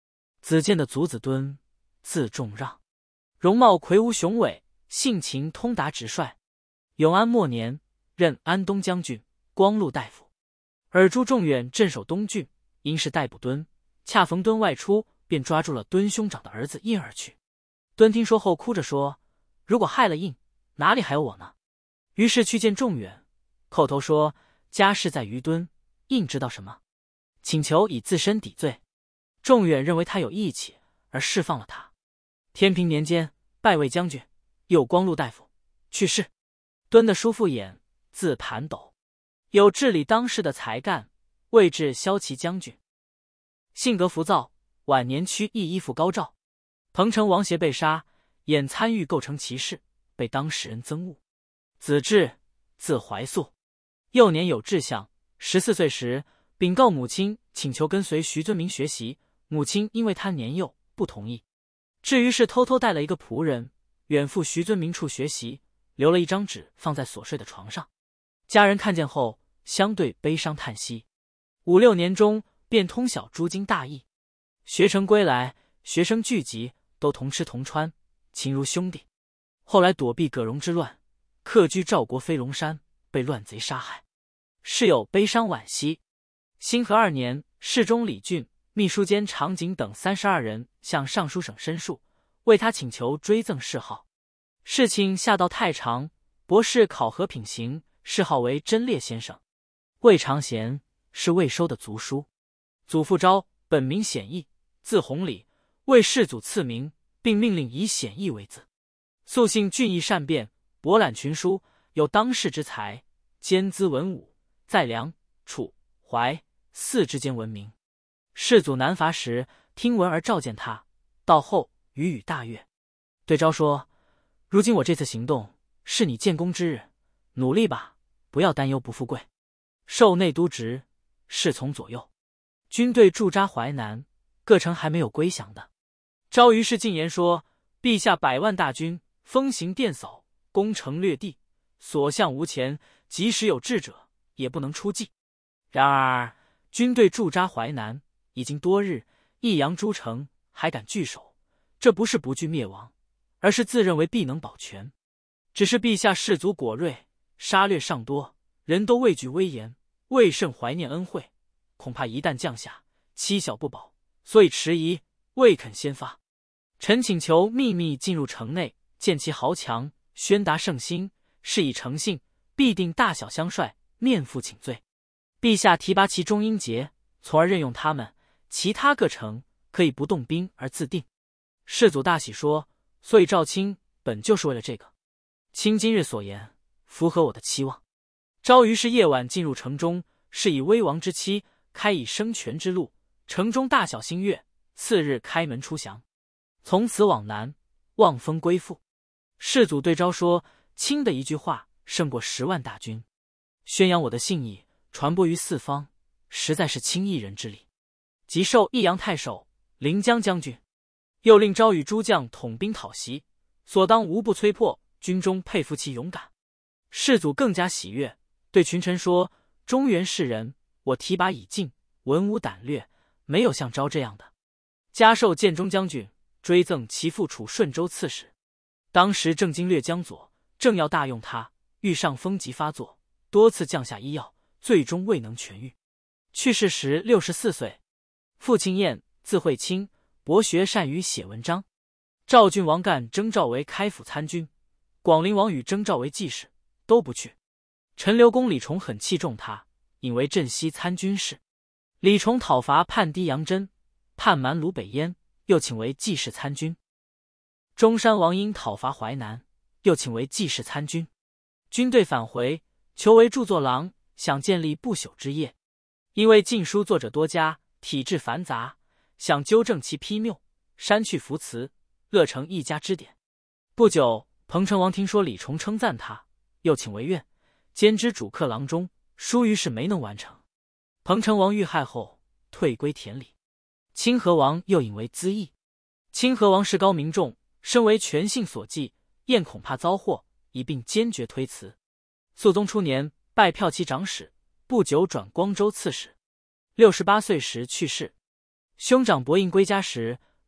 子建的族子敦，字仲让，容貌魁梧雄伟，性情通达直率。永安末年，任安东将军、光禄大夫。尔朱仲远镇守东郡，因事逮捕敦，恰逢敦外出，便抓住了敦兄长的儿子印而去。敦听说后，哭着说：“如果害了印，哪里还有我呢？”于是去见仲远，叩头说：“家事在于敦，印知道什么？请求以自身抵罪。”仲远认为他有义气，而释放了他。天平年间，拜为将军，又光禄大夫，去世。敦的叔父偃，字盘斗，有治理当世的才干，位至骁骑将军。性格浮躁，晚年屈意依附高照。彭城王协被杀，偃参与构成其事，被当事人憎恶。子至，字怀素，幼年有志向，14岁时禀告母亲，请求跟随徐遵明学习。母亲因为他年幼，不同意。至于是偷偷带了一个仆人远赴徐遵明处学习，留了一张纸放在所睡的床上。家人看见后，相对悲伤叹息。5、6年中，便通晓诸经大义。学成归来，学生聚集，都同吃同穿，亲如兄弟。后来躲避葛荣之乱，客居赵国飞龙山，被乱贼杀害，室友悲伤惋惜。兴和2年，侍中李俊、秘书监常景等32人向尚书省申诉，为他请求追赠谥号。事情下到太常，博士考核品行，谥号为真烈先生。魏长贤是魏收的族叔。祖父昭本名显义，字弘礼，为世祖赐名，并命令以显义为字。素性俊逸善辩，博览群书，有当世之才，兼资文武，在梁、楚、淮、泗之间闻名。世祖南伐时，听闻而召见他，到后予以大悦。对昭说：“如今我这次行动，是你建功之日，努力吧，不要担忧不富贵。”授内都职，侍从左右。军队驻扎淮南，各城还没有归降的。昭于是进言说：“陛下100万大军，风行电扫，攻城略地，所向无前，即使有志者，也不能出计。然而军队驻扎淮南，已经多日，益阳诸城还敢据守，这不是不惧灭亡，而是自认为必能保全。只是陛下士卒果锐，杀掠尚多，人都畏惧威严，未甚怀念恩惠，恐怕一旦降下，妻小不保，所以迟疑，未肯先发。臣请求秘密进入城内，见其豪强，宣达圣心，是以诚信，必定大小相率，面赴请罪。陛下提拔其中英节，从而任用他们，其他各城可以不动兵而自定。”世祖大喜，说：“所以赵卿本就是为了这个。卿今日所言，符合我的期望。”昭于是夜晚进入城中，是以威王之妻，开以生权之路，城中大小星月。次日开门出降，从此往南，望风归附。世祖对昭说：“卿的一句话，胜过10万大军，宣扬我的信义，传播于四方，实在是卿一人之力。”即授益阳太守、临江将军，又令昭与诸将统兵讨袭，所当无不摧破，军中佩服其勇敢。世祖更加喜悦，对群臣说：“中原士人，我提拔已尽，文武胆略，没有像昭这样的。”加授建中将军，追赠其父处顺州刺史。当时正经略江左，正要大用他，遇上风疾发作，多次降下医药，最终未能痊愈。去世时64岁。父亲晏，字惠卿，博学善于写文章。赵郡王干征召为开府参军，广陵王宇征召为记事，都不去。陈留公李崇很器重他，引为镇西参军事。李崇讨伐叛堤杨真，叛蛮卢北燕，又请为记事参军。中山王英讨伐淮南，又请为记事参军。军队返回，求为著作郎，想建立不朽之业。因为禁书作者多加，体制繁杂，想纠正其批谬，删去浮词，乐成一家之典。不久，彭城王听说李崇称赞他，又请为院，兼之主客郎中，书于是没能完成。彭城王遇害后，退归田里。清河王又引为资议。清河王势高名重，身为权幸所忌，晏恐怕遭祸，一并坚决推辞。肃宗初年，拜骠骑长史，不久转光州刺史。68岁时去世。兄长伯印归家时，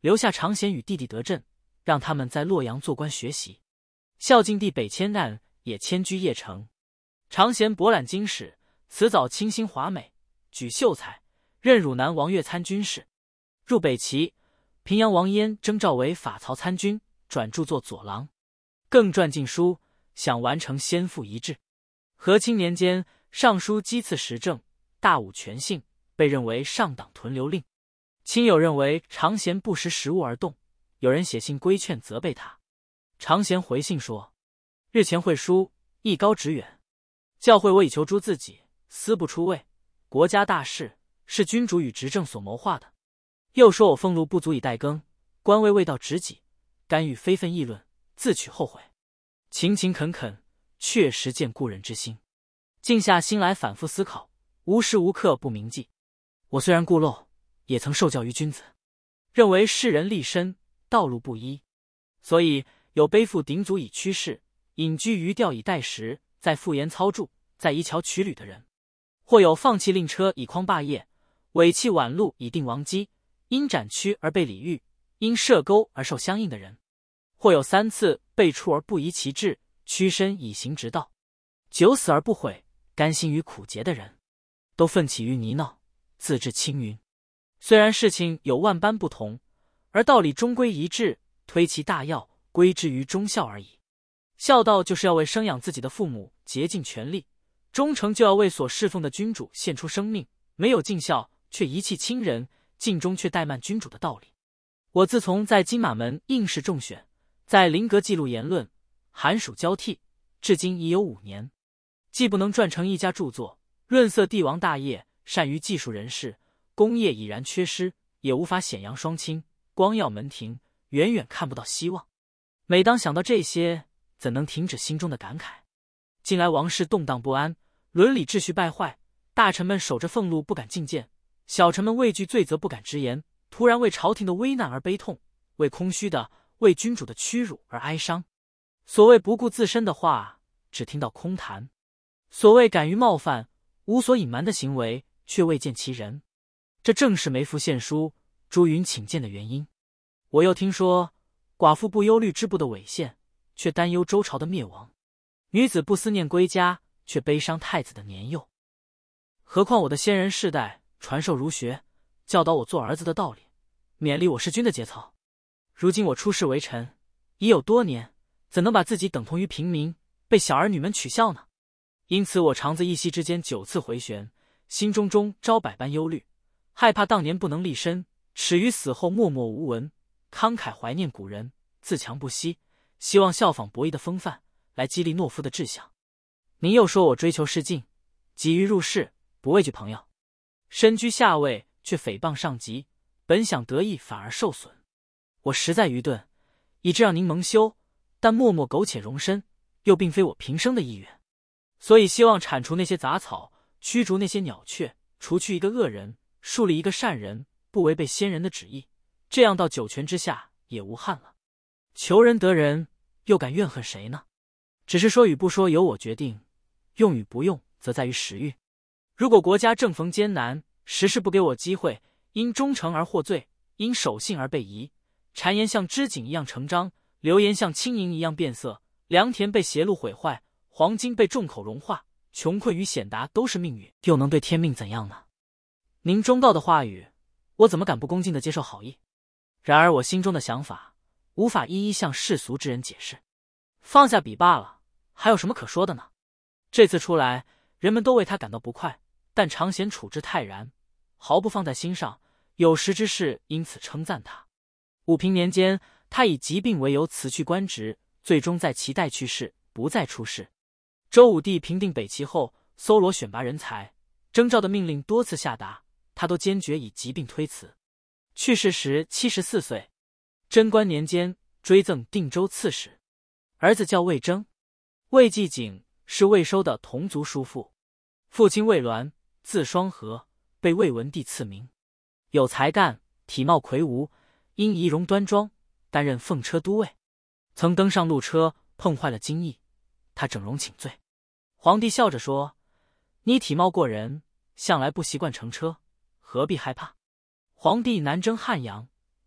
留下常贤与弟弟德振，让他们在洛阳做官学习。孝敬帝北迁难，也迁居邺城。常贤博览经史，辞藻清新华美，举秀才，任汝南王岳参军事。入北齐，平阳王焉征召为法曹参军，转著作左郎，更撰禁书，想完成先父遗志。和清年间，尚书讥刺时政，大武权幸，被认为上党屯留令。亲友认为常贤不识时务而动，有人写信规劝责备他。常贤回信说：日前会书，艺高职远，教诲我以求诸自己，思不出位。国家大事是君主与执政所谋划的。又说我俸禄不足以代耕，官位未到职己，干预非分议论，自取后悔。勤勤恳恳，确实见故人之心。静下心来反复思考，无时无刻不铭记。我虽然固陋，也曾受教于君子，认为世人立身道路不一，所以有背负鼎足以驱仕，隐居渔钓以待时，在复言操筑，在移桥取履的人；或有放弃令车以匡霸业，委弃晚路以定王基，因斩屈而被礼遇，因设钩而受相应的人；或有3次被处而不移其志，屈身以行直道，久死而不悔，甘心于苦节的人，都奋起于泥淖，自致青云。虽然事情有万般不同，而道理终归一致，推其大要，归之于忠孝而已。孝道就是要为生养自己的父母竭尽全力，忠诚就要为所侍奉的君主献出生命，没有尽孝却遗弃亲人，尽忠却怠慢君主的道理。我自从在金马门应试中选，在临阁记录言论，寒暑交替，至今已有5年，既不能撰成一家著作，润色帝王大业，善于技术人士，功业已然缺失，也无法显扬双亲，光耀门庭，远远看不到希望。每当想到这些，怎能停止心中的感慨？近来王室动荡不安，伦理秩序败坏，大臣们守着俸禄不敢进谏，小臣们畏惧罪责不敢直言，突然为朝廷的危难而悲痛，为空虚的、为君主的屈辱而哀伤。所谓不顾自身的话，只听到空谈；所谓敢于冒犯、无所隐瞒的行为，却未见其人。这正是梅福献书、朱云请谏的原因。我又听说，寡妇不忧虑织布的猥亵，却担忧周朝的灭亡；女子不思念归家，却悲伤太子的年幼。何况我的先人世代传授儒学，教导我做儿子的道理，勉励我是君的节操。如今我出仕为臣，已有多年，怎能把自己等同于平民，被小儿女们取笑呢？因此我肠子一息之间9次回旋，心中招百般忧虑，害怕当年不能立身，耻于死后默默无闻，慷慨怀念古人，自强不息，希望效仿伯夷的风范，来激励懦夫的志向。您又说我追求仕进，急于入仕，不畏惧朋友，身居下位却诽谤上级，本想得意反而受损。我实在愚钝，以致让您蒙羞，但默默苟且容身，又并非我平生的意愿。所以希望铲除那些杂草，驱逐那些鸟雀，除去一个恶人，树立一个善人，不违背先人的旨意，这样到9泉之下也无憾了。求人得人，又敢怨恨谁呢？只是说与不说由我决定，用与不用则在于时运。如果国家正逢艰难，时势不给我机会，因忠诚而获罪，因守信而被疑，谗言像织锦一样成章，流言像轻盈一样变色，良田被邪路毁坏，黄金被众口融化，穷困与险达都是命运，又能对天命怎样呢？您忠告的话语，我怎么敢不恭敬地接受好意？然而我心中的想法，无法一一向世俗之人解释。放下笔罢了，还有什么可说的呢？这次出来，人们都为他感到不快，但常贤处之泰然，毫不放在心上，有识之士因此称赞他。武平年间，他以疾病为由辞去官职，最终在齐代去世，不再出仕。周武帝平定北齐后，搜罗选拔人才，征召的命令多次下达，他都坚决以疾病推辞。去世时74岁。贞观年间，追赠定州刺史，儿子叫魏征。魏季景是魏收的同族叔父，父亲魏鸾，字双和，被魏文帝赐名。有才干，体貌魁梧，因仪容端庄，担任奉车都尉。曾登上路车，碰坏了金翼，他整容请罪。皇帝笑着说：“你体貌过人，向来不习惯乘车，何必害怕？”皇帝南征汉阳，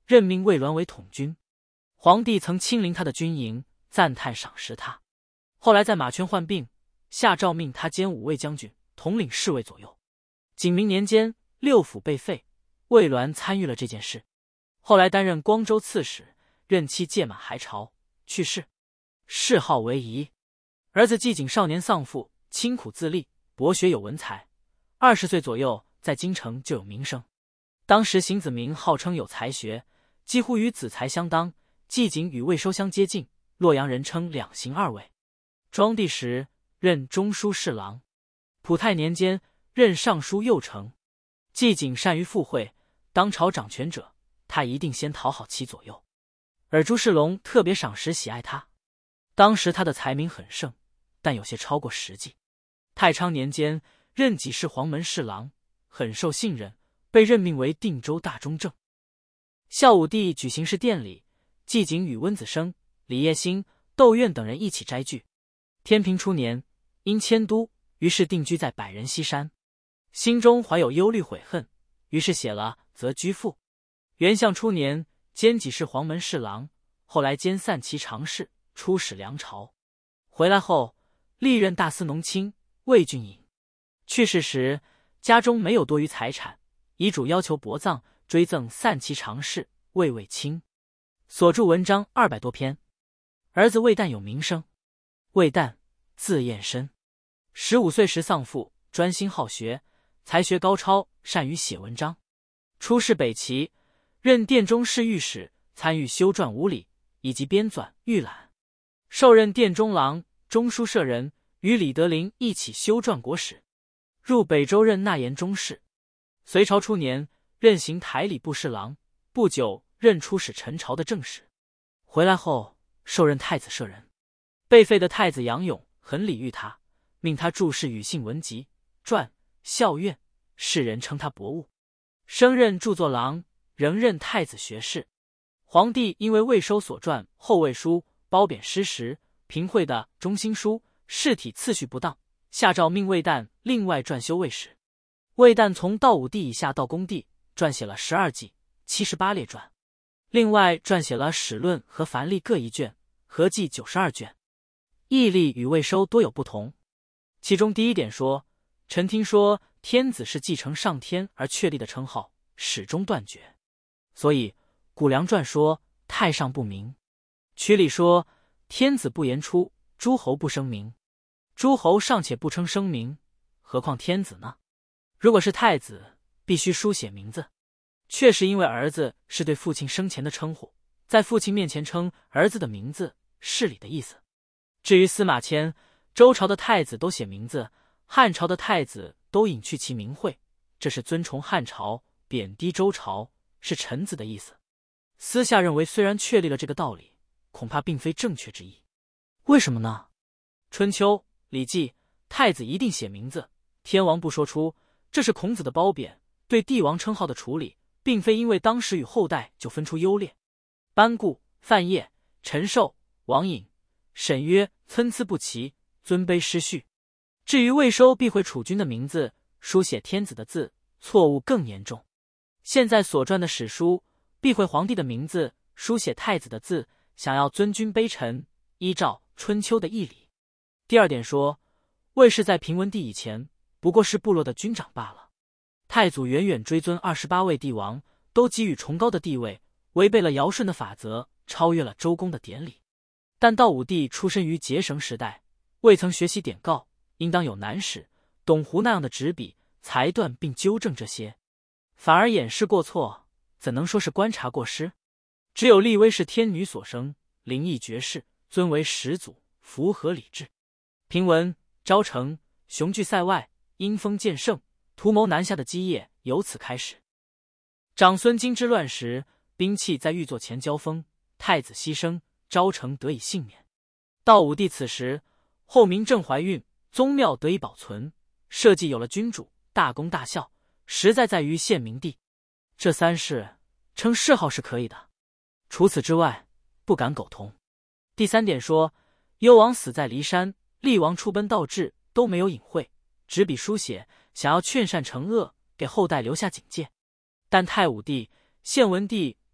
任命魏鸾为统军。皇帝曾亲临他的军营，赞叹赏识他。后来在马圈患病，下诏命他兼五卫将军，统领侍卫左右。景明年间，六府被废，魏鸾参与了这件事。后来担任光州刺史，任期届满还朝，去世，谥号为仪。儿子季景少年丧父，清苦自立，博学有文才，20岁左右在京城就有名声。当时邢子明号称有才学，几乎与子才相当。季景与魏收相接近，洛阳人称两邢二魏。庄帝时任中书侍郎，普泰年间任尚书右丞。季景善于附会，当朝掌权者，他一定先讨好其左右。而朱世龙特别赏识喜爱他。当时他的才名很盛，但有些超过实际。太昌年间任给事黄门侍郎，很受信任，被任命为定州大中正。孝武帝举行事典礼，季景与温子升、李业兴、窦苑等人一起斋聚。天平初年，因迁都，于是定居在百人西山，心中怀有忧虑悔恨，于是写了《择居赋》。元相初年，兼给事黄门侍郎，后来兼散骑常侍，出使梁朝。回来后，历任大司农卿、魏郡尹。去世时，家中没有多余财产，遗嘱要求薄葬，追赠散骑常侍、魏卫卿。所著文章200多篇。儿子魏旦有名声。魏旦，字彦深，15岁时丧父，专心好学，才学高超，善于写文章。出仕北齐，任殿中侍御史，参与修撰五礼以及编纂预览。受任殿中郎、中书舍人，与李德林一起修撰国史。入北周任纳言中士。隋朝初年，任行台礼部侍郎，不久任出使陈朝的正使。回来后，受任太子舍人。被废的太子杨勇很礼遇他，命他注释庾信文集、传、校院，世人称他博物。升任著作郎，仍任太子学士。皇帝因为未收所传《后魏书》褒贬失实，评会的《中兴书》试体次序不当，下诏命魏旦另外撰修魏史。魏旦从道武帝以下到恭帝，撰写了12纪、78列传，另外撰写了史论和凡例各1卷，合计92卷。义例与魏收多有不同。其中第一点说，臣听说天子是继承上天而确立的称号，始终断绝，所以谷梁传说太上不明。曲里说天子不言出，诸侯不声明。诸侯尚且不称声明，何况天子呢？如果是太子，必须书写名字。确实因为儿子是对父亲生前的称呼，在父亲面前称儿子的名字，是礼的意思。至于司马迁，周朝的太子都写名字，汉朝的太子都隐去其名讳，这是尊崇汉朝，贬低周朝，是臣子的意思。私下认为虽然确立了这个道理，恐怕并非正确之意。为什么呢？春秋、礼记，太子一定写名字，天王不说出，这是孔子的褒贬，对帝王称号的处理，并非因为当时与后代就分出优劣。班固、范晔、陈寿、王隐、沈约参差不齐，尊卑失序。至于魏收避讳储君的名字，书写天子的字，错误更严重。现在所传的史书避讳皇帝的名字，书写太子的字，想要尊君卑臣，依照春秋的义理。第二点说，魏氏在平文帝以前不过是部落的军长罢了。太祖远远追尊28位帝王，都给予崇高的地位，违背了尧舜的法则，超越了周公的典礼。但道武帝出身于结绳时代，未曾学习典诰，应当有南史、董狐那样的执笔裁断并纠正这些，反而掩饰过错，怎能说是观察过失？只有立威是天女所生，灵异绝世，尊为始祖，符合礼制。平文、昭成、雄踞塞外，因锋渐盛，图谋南下的基业由此开始。长孙经之乱时，兵器在御座前交锋，太子牺牲，昭成得以幸免。道武帝此时，后明正怀孕，宗庙得以保存，社稷有了君主，大功大效，实在于献明帝。这3事称谥号是可以的，除此之外，不敢苟同。第3点说，幽王死在骊山，厉王出奔道治，都没有隐晦，执笔书写，想要劝善惩恶，给后代留下警戒。但太武帝、献文帝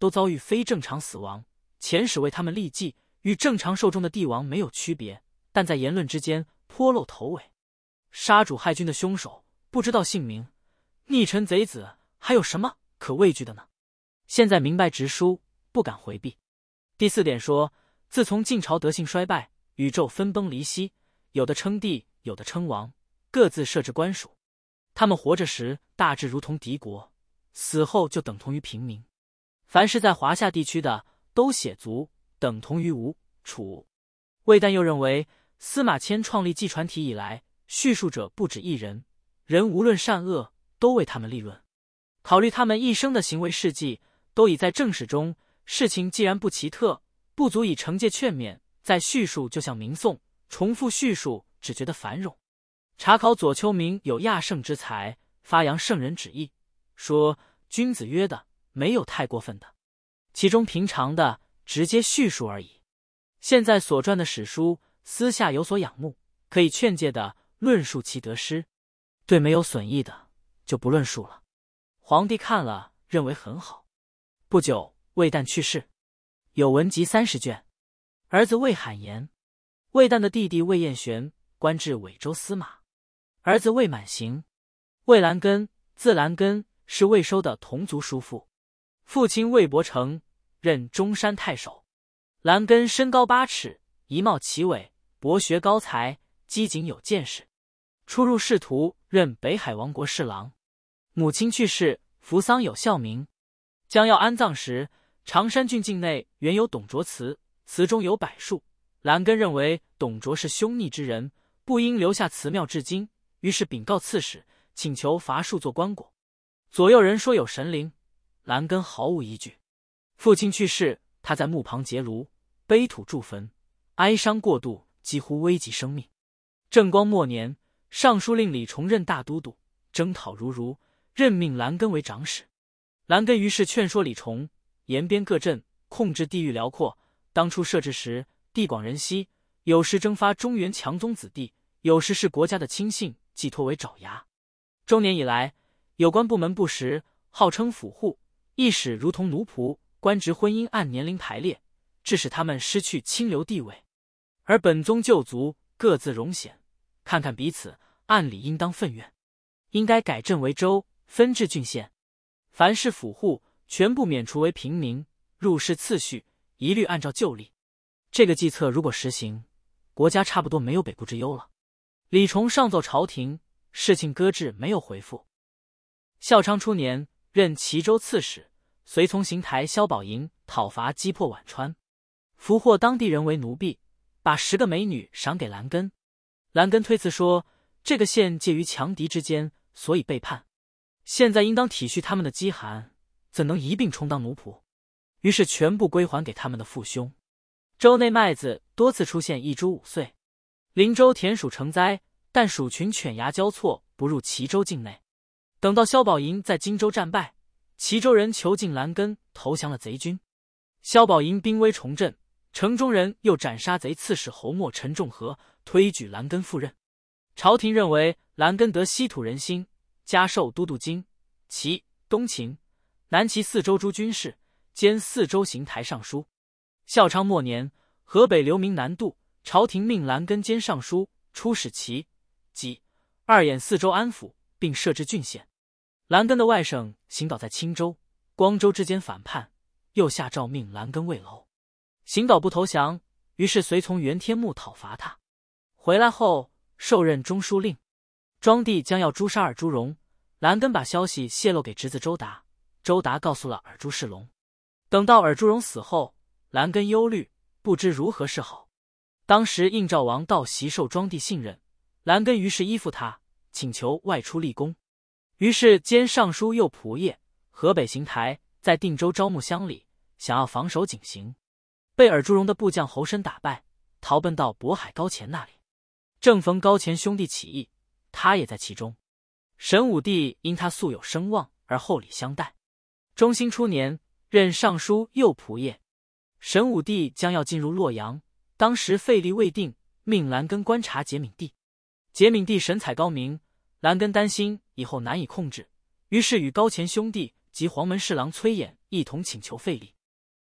都遭遇非正常死亡，遣使为他们立祭，与正常寿终的帝王没有区别，但在言论之间颇露头尾。杀主害君的凶手不知道姓名，逆臣贼子还有什么可畏惧的呢？现在明白直书，不敢回避。第4点说，自从晋朝德性衰败，宇宙分崩离析，有的称帝，有的称王，各自设置官署。他们活着时大致如同敌国，死后就等同于平民。凡是在华夏地区的都血族，等同于吴、楚。魏旦又认为，司马迁创立纪传体以来，叙述者不止一人，人无论善恶都为他们立论。考虑他们一生的行为事迹，都已在正史中，事情既然不奇特，不足以惩戒劝勉，在叙述就像明颂，重复叙述只觉得繁冗。查考左丘明有亚圣之才，发扬圣人旨意，说君子约的没有太过分的，其中平常的直接叙述而已。现在所传的史书，私下有所仰慕，可以劝诫的论述其得失，对没有损益的就不论述了。皇帝看了认为很好。不久，魏旦去世，有文集30卷。儿子魏罕言，魏旦的弟弟魏彦玄官至尾州司马。儿子魏满行，魏兰根，字兰根，是魏收的同族叔父。父亲魏伯成，任中山太守。兰根身高8尺，仪貌奇伟，博学高才，机警有见识。出入仕途，任北海王国侍郎。母亲去世，扶丧有孝明。将要安葬时，常山郡境内原有董卓祠，祠中有柏树。兰根认为董卓是凶逆之人，不应留下祠庙至今，于是禀告刺史，请求伐树做棺椁。左右人说有神灵，兰根毫无依据。父亲去世，他在墓旁结庐，悲土筑坟，哀伤过度，几乎危及生命。正光末年，尚书令李崇任大都督，征讨如，任命兰根为长史。兰根于是劝说李崇，沿边各镇，控制地域辽阔。当初设置时，地广人稀，有时征发中原强宗子弟，有时是国家的亲信寄托为爪牙。中年以来，有关部门不实，号称府户，亦使如同奴仆，官职婚姻按年龄排列，致使他们失去清流地位。而本宗旧族各自荣显，看看彼此，按理应当愤怨，应该改镇为州，分治郡县。凡是府户全部免除为平民，入仕次序一律按照旧例。这个计策如果实行，国家差不多没有北顾之忧了。李崇上奏朝廷，事情搁置，没有回复。孝昌初年，任齐州刺史，随从邢台萧宝莹讨伐击破宛川，俘获当地人为奴婢，把10个美女赏给兰根。兰根推辞说，这个县介于强敌之间，所以背叛。现在应当体恤他们的饥寒，怎能一并充当奴仆？于是全部归还给他们的父兄。州内麦子多次出现1株5穗。灵州田鼠成灾，但鼠群犬牙交错，不入齐州境内。等到萧宝莹在荆州战败，齐州人囚禁兰根，投降了贼军。萧宝莹兵威重振，城中人又斩杀贼刺史侯莫陈仲和，推举兰根赴任。朝廷认为兰根得稀土人心，加授都督京、齐、东秦、南齐4州诸军事，兼4州行台尚书。孝昌末年，河北流民南渡，朝廷命兰根兼尚书，出使齐、济、2兖4州安抚，并设置郡县。兰根的外甥邢导在青州、光州之间反叛，又下诏命兰根慰楼。邢导不投降，于是随从袁天穆讨伐他。回来后受任中书令。庄帝将要诛杀尔朱荣，兰根把消息泄露给侄子周达，周达告诉了尔朱世龙。等到尔朱荣死后，兰根忧虑，不知如何是好。当时应赵王道袭受庄帝信任，兰根于是依附他，请求外出立功。于是兼尚书右仆射，河北邢台，在定州招募乡里，想要防守井陉，被尔朱荣的部将侯申打败，逃奔到渤海高乾那里。正逢高乾兄弟起义，他也在其中。神武帝因他素有声望而厚礼相待。中兴初年，任尚书右仆射。神武帝将要进入洛阳，当时废立未定，命兰根观察节闵帝。节闵帝神采高明，兰根担心以后难以控制，于是与高乾兄弟及黄门侍郎崔琰一同请求废立。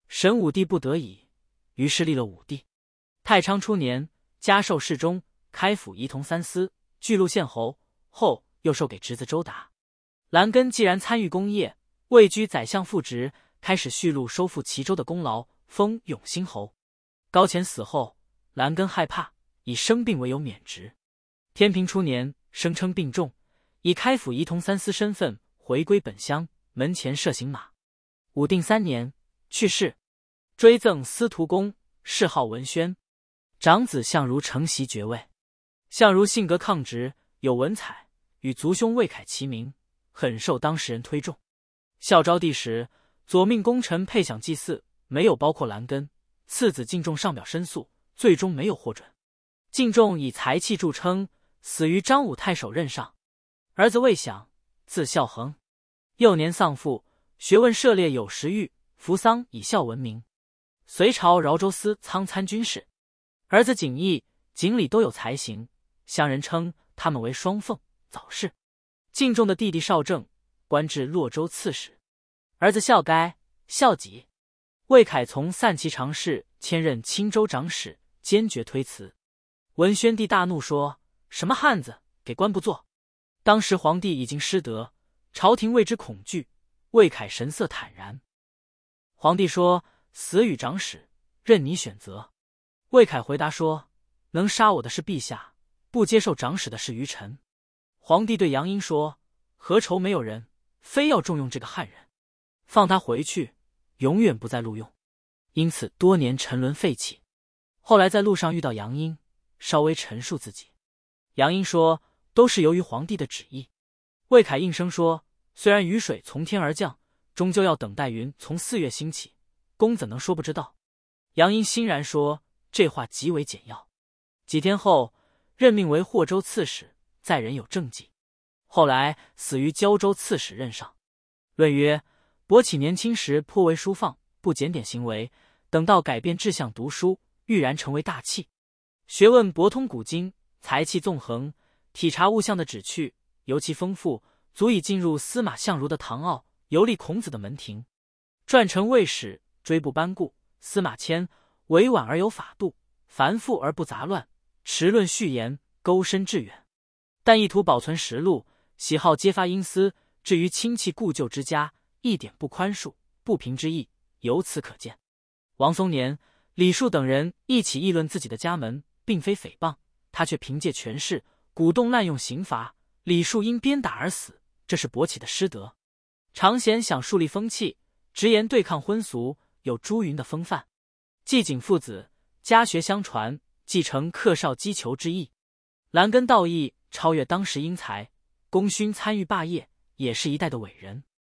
神武帝不得已，于是立了武帝。太昌初年，加授侍中，开府仪同三司，巨鹿县侯，后又授给侄子周达。兰根既然参与功业，位居宰相副职，开始续录收复齐州的功劳，封永兴侯。高乾死后，兰根害怕，以生病为由免职。天平初年，声称病重，以开府仪同三司身份回归本乡，门前设行马。武定3年去世，追赠司徒公，谥号文宣。长子相如承袭爵位。相如性格抗直，有文采，与族兄魏凯齐名，很受当时人推重。孝昭帝时，左命功臣配享祭祀，没有包括兰根。次子敬仲上表申诉，最终没有获准。敬仲以才气著称，死于张武太守任上。儿子魏享，字孝恒，幼年丧父，学问涉猎有时玉、扶桑以孝闻名。隋朝饶州司仓参军事。儿子景义、景礼都有才行，乡人称他们为双凤，早逝。敬仲的弟弟邵正，官至洛州刺史。儿子孝该、孝己。魏凯从散骑常侍迁任青州长史，坚决推辞。文宣帝大怒说：“什么汉子，给官不做！”当时皇帝已经失德，朝廷为之恐惧。魏凯神色坦然。皇帝说：“死与长史，任你选择。”魏凯回答说：“能杀我的是陛下，不接受长史的是愚臣。”皇帝对杨英说：“何愁没有人，非要重用这个汉人，放他回去，永远不再录用。”因此多年沉沦废弃。后来在路上遇到杨英，稍微陈述自己。杨英说：“都是由于皇帝的旨意。”魏凯应声说：“虽然雨水从天而降，终究要等待云从4月兴起，公怎能说不知道？”杨英欣然说：“这话极为简要。”几天后，任命为霍州刺史，在人有政绩。后来死于胶州刺史任上。论曰：伯启年轻时颇为疏放，不检点行为，等到改变志向，读书愈然成为大器。学问博通古今，才气纵横，体察物象的旨趣尤其丰富，足以进入司马相如的唐傲，游历孔子的门庭。传承魏史，追捕班固、司马迁，委婉而有法度，繁复而不杂乱，持论序言，钩深致远。但意图保存实录，喜好揭发阴私，至于亲戚故旧之家，一点不宽恕，不平之意，由此可见。王松年、李树等人一起议论自己的家门，并非诽谤，他却凭借权势鼓动滥用刑罚，李树因鞭打而死，这是伯启的失德。常贤想树立风气，直言对抗荤俗，有朱云的风范。季景父子家学相传，继承克绍击球之意。兰根道义超越当时英才，功勋参与霸业，也是一代的伟人。